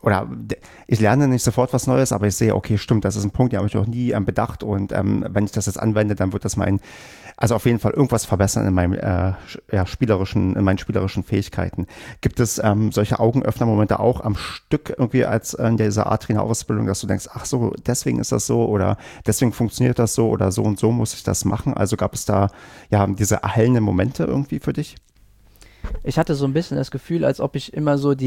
Speaker 1: ich lerne nicht sofort was Neues, aber ich sehe, okay, stimmt, das ist ein Punkt, den habe ich noch nie bedacht und wenn ich das jetzt anwende, dann wird das also auf jeden Fall irgendwas verbessern in meinem in meinen spielerischen Fähigkeiten. Gibt es solche Augenöffner-Momente auch am Stück irgendwie als in dieser A-Trainer-Ausbildung, dass du denkst, ach so, deswegen ist das so oder deswegen funktioniert das so oder so und so muss ich das machen? Also gab es da diese erhellenden Momente irgendwie für dich?
Speaker 2: Ich hatte so ein bisschen das Gefühl, als ob ich immer so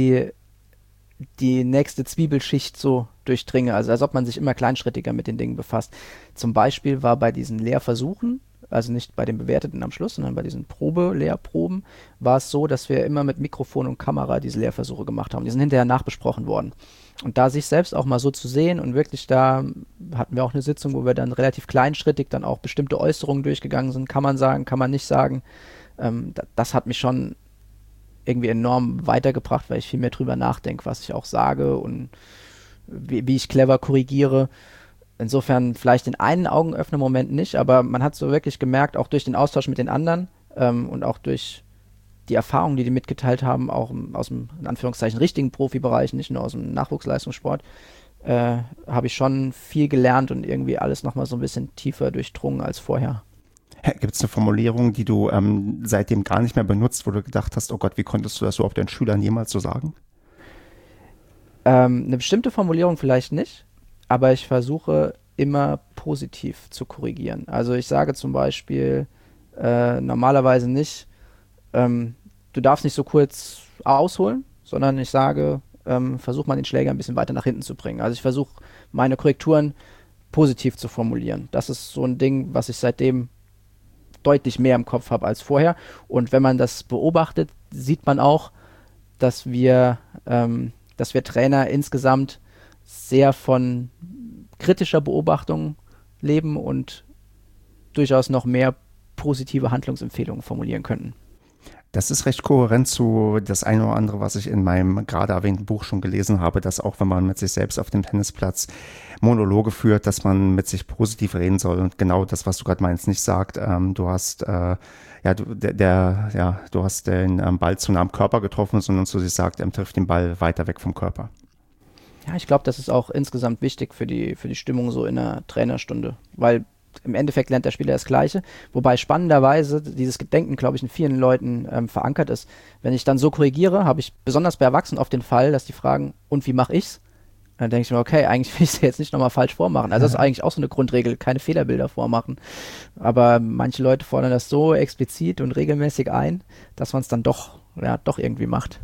Speaker 2: die nächste Zwiebelschicht so durchdringe, also als ob man sich immer kleinschrittiger mit den Dingen befasst. Zum Beispiel war bei diesen Lehrversuchen, also nicht bei den bewerteten am Schluss, sondern bei diesen Lehrproben, war es so, dass wir immer mit Mikrofon und Kamera diese Lehrversuche gemacht haben. Die sind hinterher nachbesprochen worden. Und da sich selbst auch mal so zu sehen und wirklich da hatten wir auch eine Sitzung, wo wir dann relativ kleinschrittig dann auch bestimmte Äußerungen durchgegangen sind, kann man sagen, kann man nicht sagen. Das hat mich schon irgendwie enorm weitergebracht, weil ich viel mehr drüber nachdenke, was ich auch sage und wie ich clever korrigiere. Insofern vielleicht den einen Augenöffner-Moment nicht, aber man hat so wirklich gemerkt, auch durch den Austausch mit den anderen und auch durch die Erfahrungen, die mitgeteilt haben, auch aus dem, in Anführungszeichen, richtigen Profibereich, nicht nur aus dem Nachwuchsleistungssport, habe ich schon viel gelernt und irgendwie alles nochmal so ein bisschen tiefer durchdrungen als vorher.
Speaker 1: Gibt es eine Formulierung, die du seitdem gar nicht mehr benutzt, wo du gedacht hast, oh Gott, wie konntest du das überhaupt deinen Schülern jemals so sagen?
Speaker 2: Eine bestimmte Formulierung vielleicht nicht, aber ich versuche immer positiv zu korrigieren. Also ich sage zum Beispiel normalerweise nicht, du darfst nicht so kurz ausholen, sondern ich sage, versuch mal den Schläger ein bisschen weiter nach hinten zu bringen. Also ich versuche meine Korrekturen positiv zu formulieren. Das ist so ein Ding, was ich seitdem deutlich mehr im Kopf habe als vorher. Und wenn man das beobachtet, sieht man auch, dass wir Trainer insgesamt sehr von kritischer Beobachtung leben und durchaus noch mehr positive Handlungsempfehlungen formulieren könnten.
Speaker 1: Das ist recht kohärent zu das eine oder andere, was ich in meinem gerade erwähnten Buch schon gelesen habe, dass auch wenn man mit sich selbst auf dem Tennisplatz Monologe führt, dass man mit sich positiv reden soll und genau das, was du gerade meinst, nicht sagt. Du hast du hast den Ball zu nah am Körper getroffen, sondern zu sich sagt, trifft den Ball weiter weg vom Körper.
Speaker 2: Ja, ich glaube, das ist auch insgesamt wichtig für die Stimmung so in einer Trainerstunde, weil im Endeffekt lernt der Spieler das Gleiche, wobei spannenderweise dieses Gedenken, glaube ich, in vielen Leuten verankert ist. Wenn ich dann so korrigiere, habe ich besonders bei Erwachsenen oft den Fall, dass die fragen, und wie mache ich's? Dann denke ich mir, okay, eigentlich will ich es jetzt nicht nochmal falsch vormachen. Also das ist eigentlich auch so eine Grundregel, keine Fehlerbilder vormachen. Aber manche Leute fordern das so explizit und regelmäßig ein, dass man es dann doch irgendwie macht.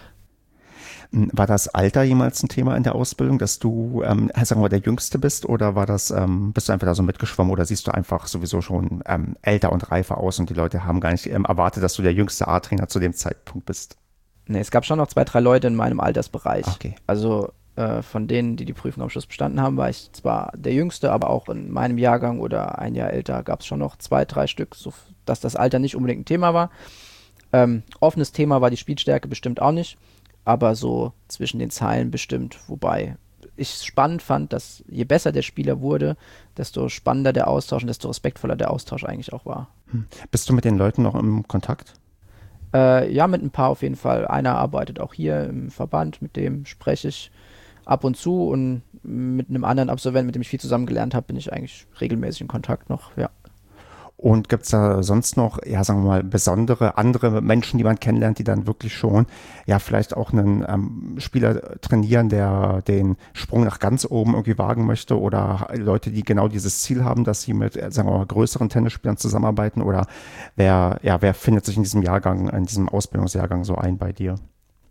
Speaker 1: War das Alter jemals ein Thema in der Ausbildung, dass du, sagen wir, der Jüngste bist oder bist du einfach da so mitgeschwommen oder siehst du einfach sowieso schon älter und reifer aus und die Leute haben gar nicht erwartet, dass du der jüngste A-Trainer zu dem Zeitpunkt bist?
Speaker 2: Nee, es gab schon noch 2, 3 Leute in meinem Altersbereich.
Speaker 1: Okay.
Speaker 2: Also von denen, die Prüfung am Schluss bestanden haben, war ich zwar der Jüngste, aber auch in meinem Jahrgang oder ein Jahr älter gab es schon noch 2, 3 Stück, so dass das Alter nicht unbedingt ein Thema war. Offenes Thema war die Spielstärke bestimmt auch nicht, aber so zwischen den Zeilen bestimmt, wobei ich es spannend fand, dass je besser der Spieler wurde, desto spannender der Austausch und desto respektvoller der Austausch eigentlich auch war.
Speaker 1: Bist du mit den Leuten noch im Kontakt?
Speaker 2: Ja, mit ein paar auf jeden Fall. Einer arbeitet auch hier im Verband, mit dem spreche ich ab und zu und mit einem anderen Absolventen, mit dem ich viel zusammen gelernt habe, bin ich eigentlich regelmäßig in Kontakt noch, ja.
Speaker 1: Und gibt es da sonst noch, ja, sagen wir mal, besondere andere Menschen, die man kennenlernt, die dann wirklich schon, ja, vielleicht auch einen Spieler trainieren, der den Sprung nach ganz oben irgendwie wagen möchte oder Leute, die genau dieses Ziel haben, dass sie mit, sagen wir mal, größeren Tennisspielern zusammenarbeiten oder wer findet sich in diesem Jahrgang, in diesem Ausbildungsjahrgang so ein bei dir?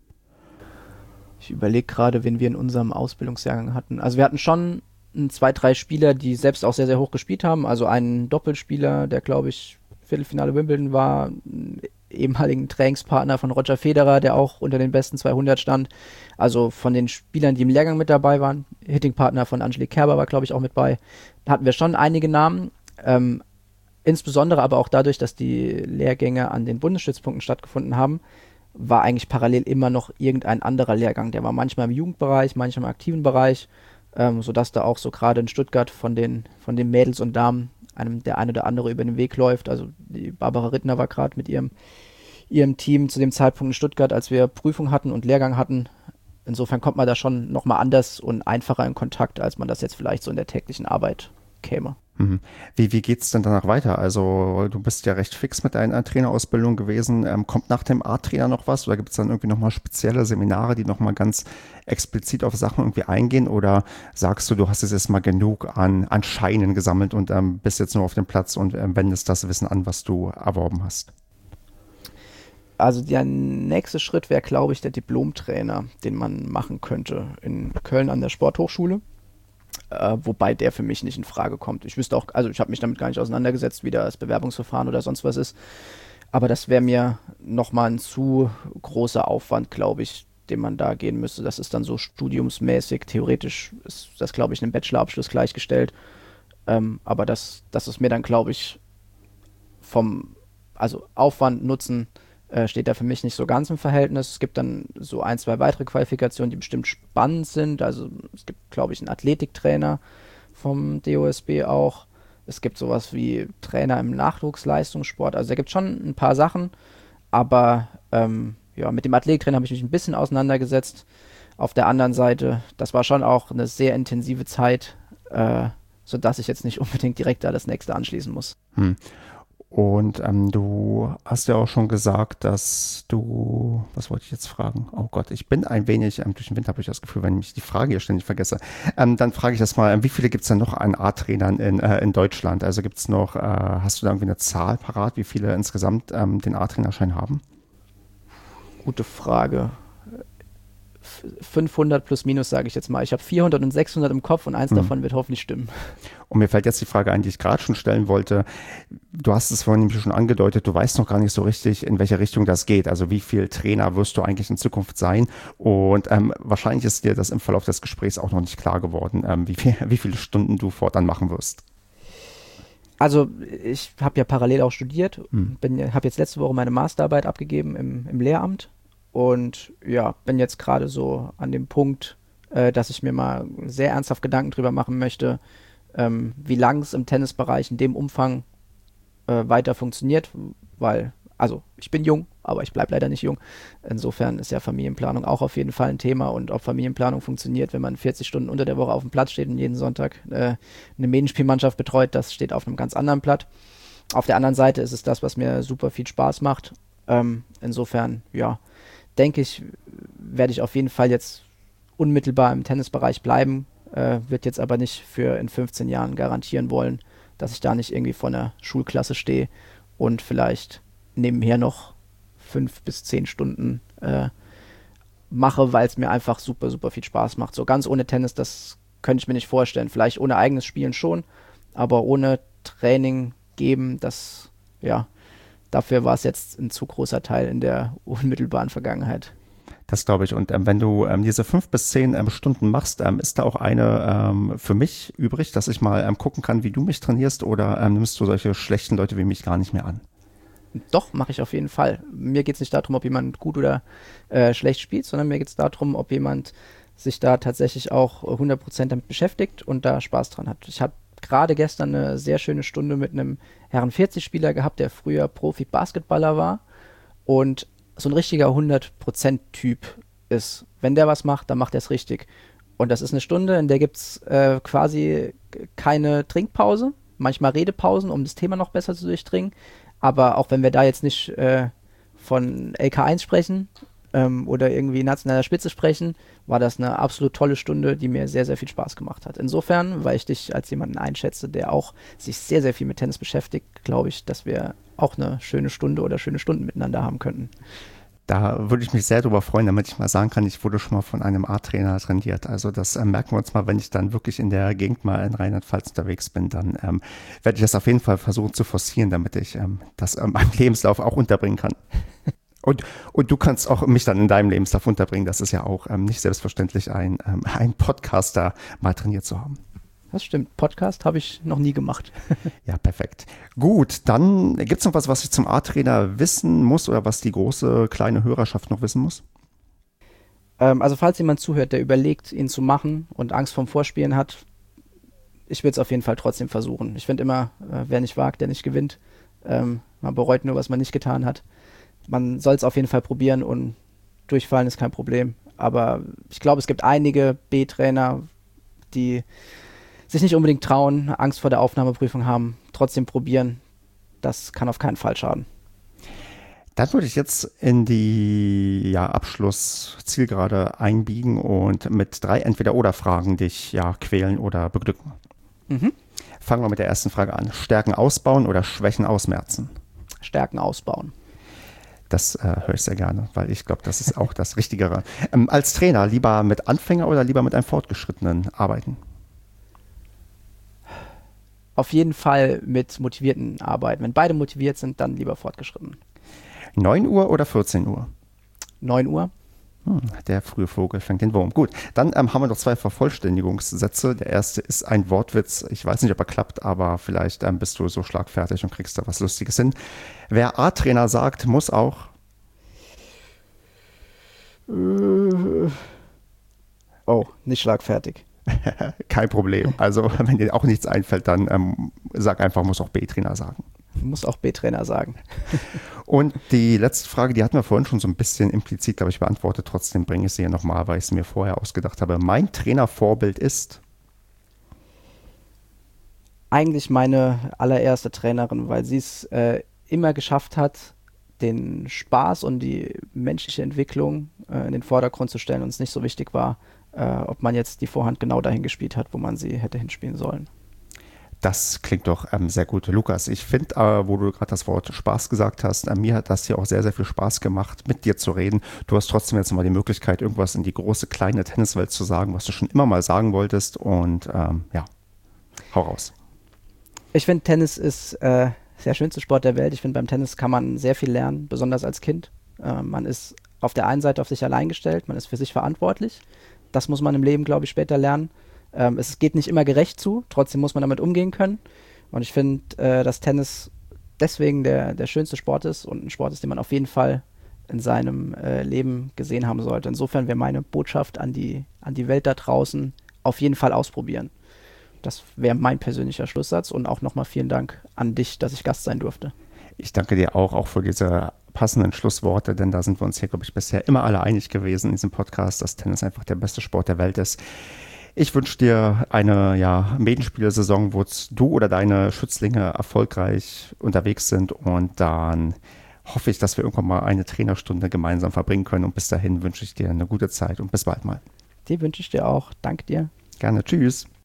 Speaker 2: Ich überlege gerade, wen wir in unserem Ausbildungsjahrgang hatten. Also wir hatten schon 2, 3 Spieler, die selbst auch sehr, sehr hoch gespielt haben. Also einen Doppelspieler, der, glaube ich, Viertelfinale Wimbledon war, einen ehemaligen Trainingspartner von Roger Federer, der auch unter den besten 200 stand. Also von den Spielern, die im Lehrgang mit dabei waren. Hittingpartner von Angelique Kerber war, glaube ich, auch mit bei. Da hatten wir schon einige Namen. Insbesondere aber auch dadurch, dass die Lehrgänge an den Bundesstützpunkten stattgefunden haben, war eigentlich parallel immer noch irgendein anderer Lehrgang. Der war manchmal im Jugendbereich, manchmal im aktiven Bereich, sodass da auch so gerade in Stuttgart von den Mädels und Damen einem der eine oder andere über den Weg läuft. Also die Barbara Rittner war gerade mit ihrem Team zu dem Zeitpunkt in Stuttgart, als wir Prüfung hatten und Lehrgang hatten. Insofern kommt man da schon nochmal anders und einfacher in Kontakt, als man das jetzt vielleicht so in der täglichen Arbeit käme.
Speaker 1: Wie geht es denn danach weiter? Also du bist ja recht fix mit deiner Trainerausbildung gewesen. Kommt nach dem A-Trainer noch was oder gibt es dann irgendwie nochmal spezielle Seminare, die nochmal ganz explizit auf Sachen irgendwie eingehen? Oder sagst du hast jetzt mal genug an Scheinen gesammelt und bist jetzt nur auf dem Platz und wendest das Wissen an, was du erworben hast?
Speaker 2: Also der nächste Schritt wäre, glaube ich, der Diplomtrainer, den man machen könnte in Köln an der Sporthochschule. Wobei der für mich nicht in Frage kommt. Ich wüsste auch, also ich habe mich damit gar nicht auseinandergesetzt, wie das Bewerbungsverfahren oder sonst was ist. Aber das wäre mir nochmal ein zu großer Aufwand, glaube ich, den man da gehen müsste. Das ist dann so studiumsmäßig. Theoretisch ist das, glaube ich, einem Bachelorabschluss gleichgestellt. Aber das ist mir dann, glaube ich, also Aufwand, Nutzen steht da für mich nicht so ganz im Verhältnis. Es gibt dann so 1, 2 weitere Qualifikationen, die bestimmt spannend sind. Also es gibt, glaube ich, einen Athletiktrainer vom DOSB auch. Es gibt sowas wie Trainer im Nachwuchsleistungssport. Also da gibt es schon ein paar Sachen. Aber mit dem Athletiktrainer habe ich mich ein bisschen auseinandergesetzt. Auf der anderen Seite, das war schon auch eine sehr intensive Zeit, sodass ich jetzt nicht unbedingt direkt da das nächste anschließen muss.
Speaker 1: Und du hast ja auch schon gesagt, dass du, was wollte ich jetzt fragen? Oh Gott, ich bin ein wenig, durch den Winter habe ich das Gefühl, wenn ich die Frage hier ständig vergesse. Dann frage ich das mal, wie viele gibt es denn noch an A-Trainern in Deutschland? Also gibt es noch, hast du da irgendwie eine Zahl parat, wie viele insgesamt den A-Trainerschein haben?
Speaker 2: Gute Frage. 500 plus minus, sage ich jetzt mal. Ich habe 400 und 600 im Kopf und eins davon wird hoffentlich stimmen.
Speaker 1: Und mir fällt jetzt die Frage ein, die ich gerade schon stellen wollte. Du hast es vorhin nämlich schon angedeutet, du weißt noch gar nicht so richtig, in welche Richtung das geht. Also wie viel Trainer wirst du eigentlich in Zukunft sein? Und wahrscheinlich ist dir das im Verlauf des Gesprächs auch noch nicht klar geworden, wie viele Stunden du fortan machen wirst.
Speaker 2: Also ich habe ja parallel auch studiert, habe jetzt letzte Woche meine Masterarbeit abgegeben im Lehramt und ja, bin jetzt gerade so an dem Punkt, dass ich mir mal sehr ernsthaft Gedanken drüber machen möchte, wie lang es im Tennisbereich in dem Umfang weiter funktioniert, weil, also ich bin jung, aber ich bleibe leider nicht jung. Insofern ist ja Familienplanung auch auf jeden Fall ein Thema und ob Familienplanung funktioniert, wenn man 40 Stunden unter der Woche auf dem Platz steht und jeden Sonntag eine Medienspielmannschaft betreut, das steht auf einem ganz anderen Blatt. Auf der anderen Seite ist es das, was mir super viel Spaß macht. Insofern, ja, denke ich, werde ich auf jeden Fall jetzt unmittelbar im Tennisbereich bleiben, wird jetzt aber nicht für in 15 Jahren garantieren wollen, dass ich da nicht irgendwie vor einer Schulklasse stehe und vielleicht nebenher noch 5 bis 10 Stunden mache, weil es mir einfach super, super viel Spaß macht. So ganz ohne Tennis, das könnte ich mir nicht vorstellen. Vielleicht ohne eigenes Spielen schon, aber ohne Training geben, das, ja, dafür war es jetzt ein zu großer Teil in der unmittelbaren Vergangenheit.
Speaker 1: Das glaube ich. Und wenn du diese 5 bis 10 Stunden machst, ist da auch eine für mich übrig, dass ich mal gucken kann, wie du mich trainierst, oder nimmst du solche schlechten Leute wie mich gar nicht mehr an?
Speaker 2: Doch, mache ich auf jeden Fall. Mir geht es nicht darum, ob jemand gut oder schlecht spielt, sondern mir geht es darum, ob jemand sich da tatsächlich auch 100% damit beschäftigt und da Spaß dran hat. Ich habe gerade gestern eine sehr schöne Stunde mit einem Herren 40-Spieler gehabt, der früher Profi-Basketballer war und so ein richtiger 100%-Typ ist. Wenn der was macht, dann macht er es richtig. Und das ist eine Stunde, in der gibt es quasi keine Trinkpause, manchmal Redepausen, um das Thema noch besser zu durchdringen. Aber auch wenn wir da jetzt nicht von LK1 sprechen oder irgendwie nationaler Spitze sprechen, war das eine absolut tolle Stunde, die mir sehr, sehr viel Spaß gemacht hat. Insofern, weil ich dich als jemanden einschätze, der auch sich sehr, sehr viel mit Tennis beschäftigt, glaube ich, dass wir auch eine schöne Stunde oder schöne Stunden miteinander haben könnten.
Speaker 1: Da würde ich mich sehr drüber freuen, damit ich mal sagen kann, ich wurde schon mal von einem A-Trainer trainiert. Also das merken wir uns mal, wenn ich dann wirklich in der Gegend mal in Rheinland-Pfalz unterwegs bin, dann werde ich das auf jeden Fall versuchen zu forcieren, damit ich das in meinem Lebenslauf auch unterbringen kann. Und du kannst auch mich dann in deinem Lebenslauf unterbringen. Das ist ja auch nicht selbstverständlich, ein Podcaster mal trainiert zu haben.
Speaker 2: Das stimmt. Podcast habe ich noch nie gemacht.
Speaker 1: Ja, perfekt. Gut, dann gibt es noch was ich zum A-Trainer wissen muss oder was die große, kleine Hörerschaft noch wissen muss?
Speaker 2: Also falls jemand zuhört, der überlegt, ihn zu machen und Angst vorm Vorspielen hat, ich würde es auf jeden Fall trotzdem versuchen. Ich finde immer, wer nicht wagt, der nicht gewinnt. Man bereut nur, was man nicht getan hat. Man soll es auf jeden Fall probieren und durchfallen ist kein Problem. Aber ich glaube, es gibt einige B-Trainer, die sich nicht unbedingt trauen, Angst vor der Aufnahmeprüfung haben, trotzdem probieren. Das kann auf keinen Fall schaden.
Speaker 1: Dann würde ich jetzt in die Abschlusszielgerade einbiegen und mit 3 Entweder-oder-Fragen dich quälen oder beglücken. Fangen wir mit der ersten Frage an. Stärken ausbauen oder Schwächen ausmerzen?
Speaker 2: Stärken ausbauen.
Speaker 1: Das höre ich sehr gerne, weil ich glaube, das ist auch das Richtigere. Als Trainer lieber mit Anfänger oder lieber mit einem Fortgeschrittenen arbeiten?
Speaker 2: Auf jeden Fall mit motivierten arbeiten. Wenn beide motiviert sind, dann lieber fortgeschritten.
Speaker 1: 9 Uhr oder 14 Uhr?
Speaker 2: 9 Uhr.
Speaker 1: Der frühe Vogel fängt den Wurm. Gut, dann haben wir noch 2 Vervollständigungssätze. Der erste ist ein Wortwitz. Ich weiß nicht, ob er klappt, aber vielleicht bist du so schlagfertig und kriegst da was Lustiges hin. Wer A-Trainer sagt, muss auch...
Speaker 2: Oh, nicht schlagfertig.
Speaker 1: Kein Problem. Also, wenn dir auch nichts einfällt, dann sag einfach, muss auch B-Trainer sagen.
Speaker 2: Muss auch B-Trainer sagen.
Speaker 1: Und die letzte Frage, die hatten wir vorhin schon so ein bisschen implizit, glaube ich, beantwortet. Trotzdem bringe ich sie hier nochmal, weil ich es mir vorher ausgedacht habe. Mein Trainervorbild ist?
Speaker 2: Eigentlich meine allererste Trainerin, weil sie es immer geschafft hat, den Spaß und die menschliche Entwicklung in den Vordergrund zu stellen und es nicht so wichtig war, ob man jetzt die Vorhand genau dahin gespielt hat, wo man sie hätte hinspielen sollen.
Speaker 1: Das klingt doch sehr gut. Lukas, ich finde, wo du gerade das Wort Spaß gesagt hast, mir hat das hier auch sehr, sehr viel Spaß gemacht, mit dir zu reden. Du hast trotzdem jetzt mal die Möglichkeit, irgendwas in die große, kleine Tenniswelt zu sagen, was du schon immer mal sagen wolltest. Und ja, hau raus.
Speaker 2: Ich finde, Tennis ist der schönste Sport der Welt. Ich finde, beim Tennis kann man sehr viel lernen, besonders als Kind. Man ist auf der einen Seite auf sich allein gestellt, man ist für sich verantwortlich. Das muss man im Leben, glaube ich, später lernen. Es geht nicht immer gerecht zu, trotzdem muss man damit umgehen können. Und ich finde, dass Tennis deswegen der schönste Sport ist und ein Sport ist, den man auf jeden Fall in seinem Leben gesehen haben sollte. Insofern wäre meine Botschaft an die Welt da draußen, auf jeden Fall ausprobieren. Das wäre mein persönlicher Schlusssatz und auch nochmal vielen Dank an dich, dass ich Gast sein durfte.
Speaker 1: Ich danke dir auch für diese passenden Schlussworte, denn da sind wir uns hier, glaube ich, bisher immer alle einig gewesen in diesem Podcast, dass Tennis einfach der beste Sport der Welt ist. Ich wünsche dir eine Medenspielsaison, wo du oder deine Schützlinge erfolgreich unterwegs sind und dann hoffe ich, dass wir irgendwann mal eine Trainerstunde gemeinsam verbringen können und bis dahin wünsche ich dir eine gute Zeit und bis bald mal.
Speaker 2: Die wünsche ich dir auch. Danke dir.
Speaker 1: Gerne. Tschüss.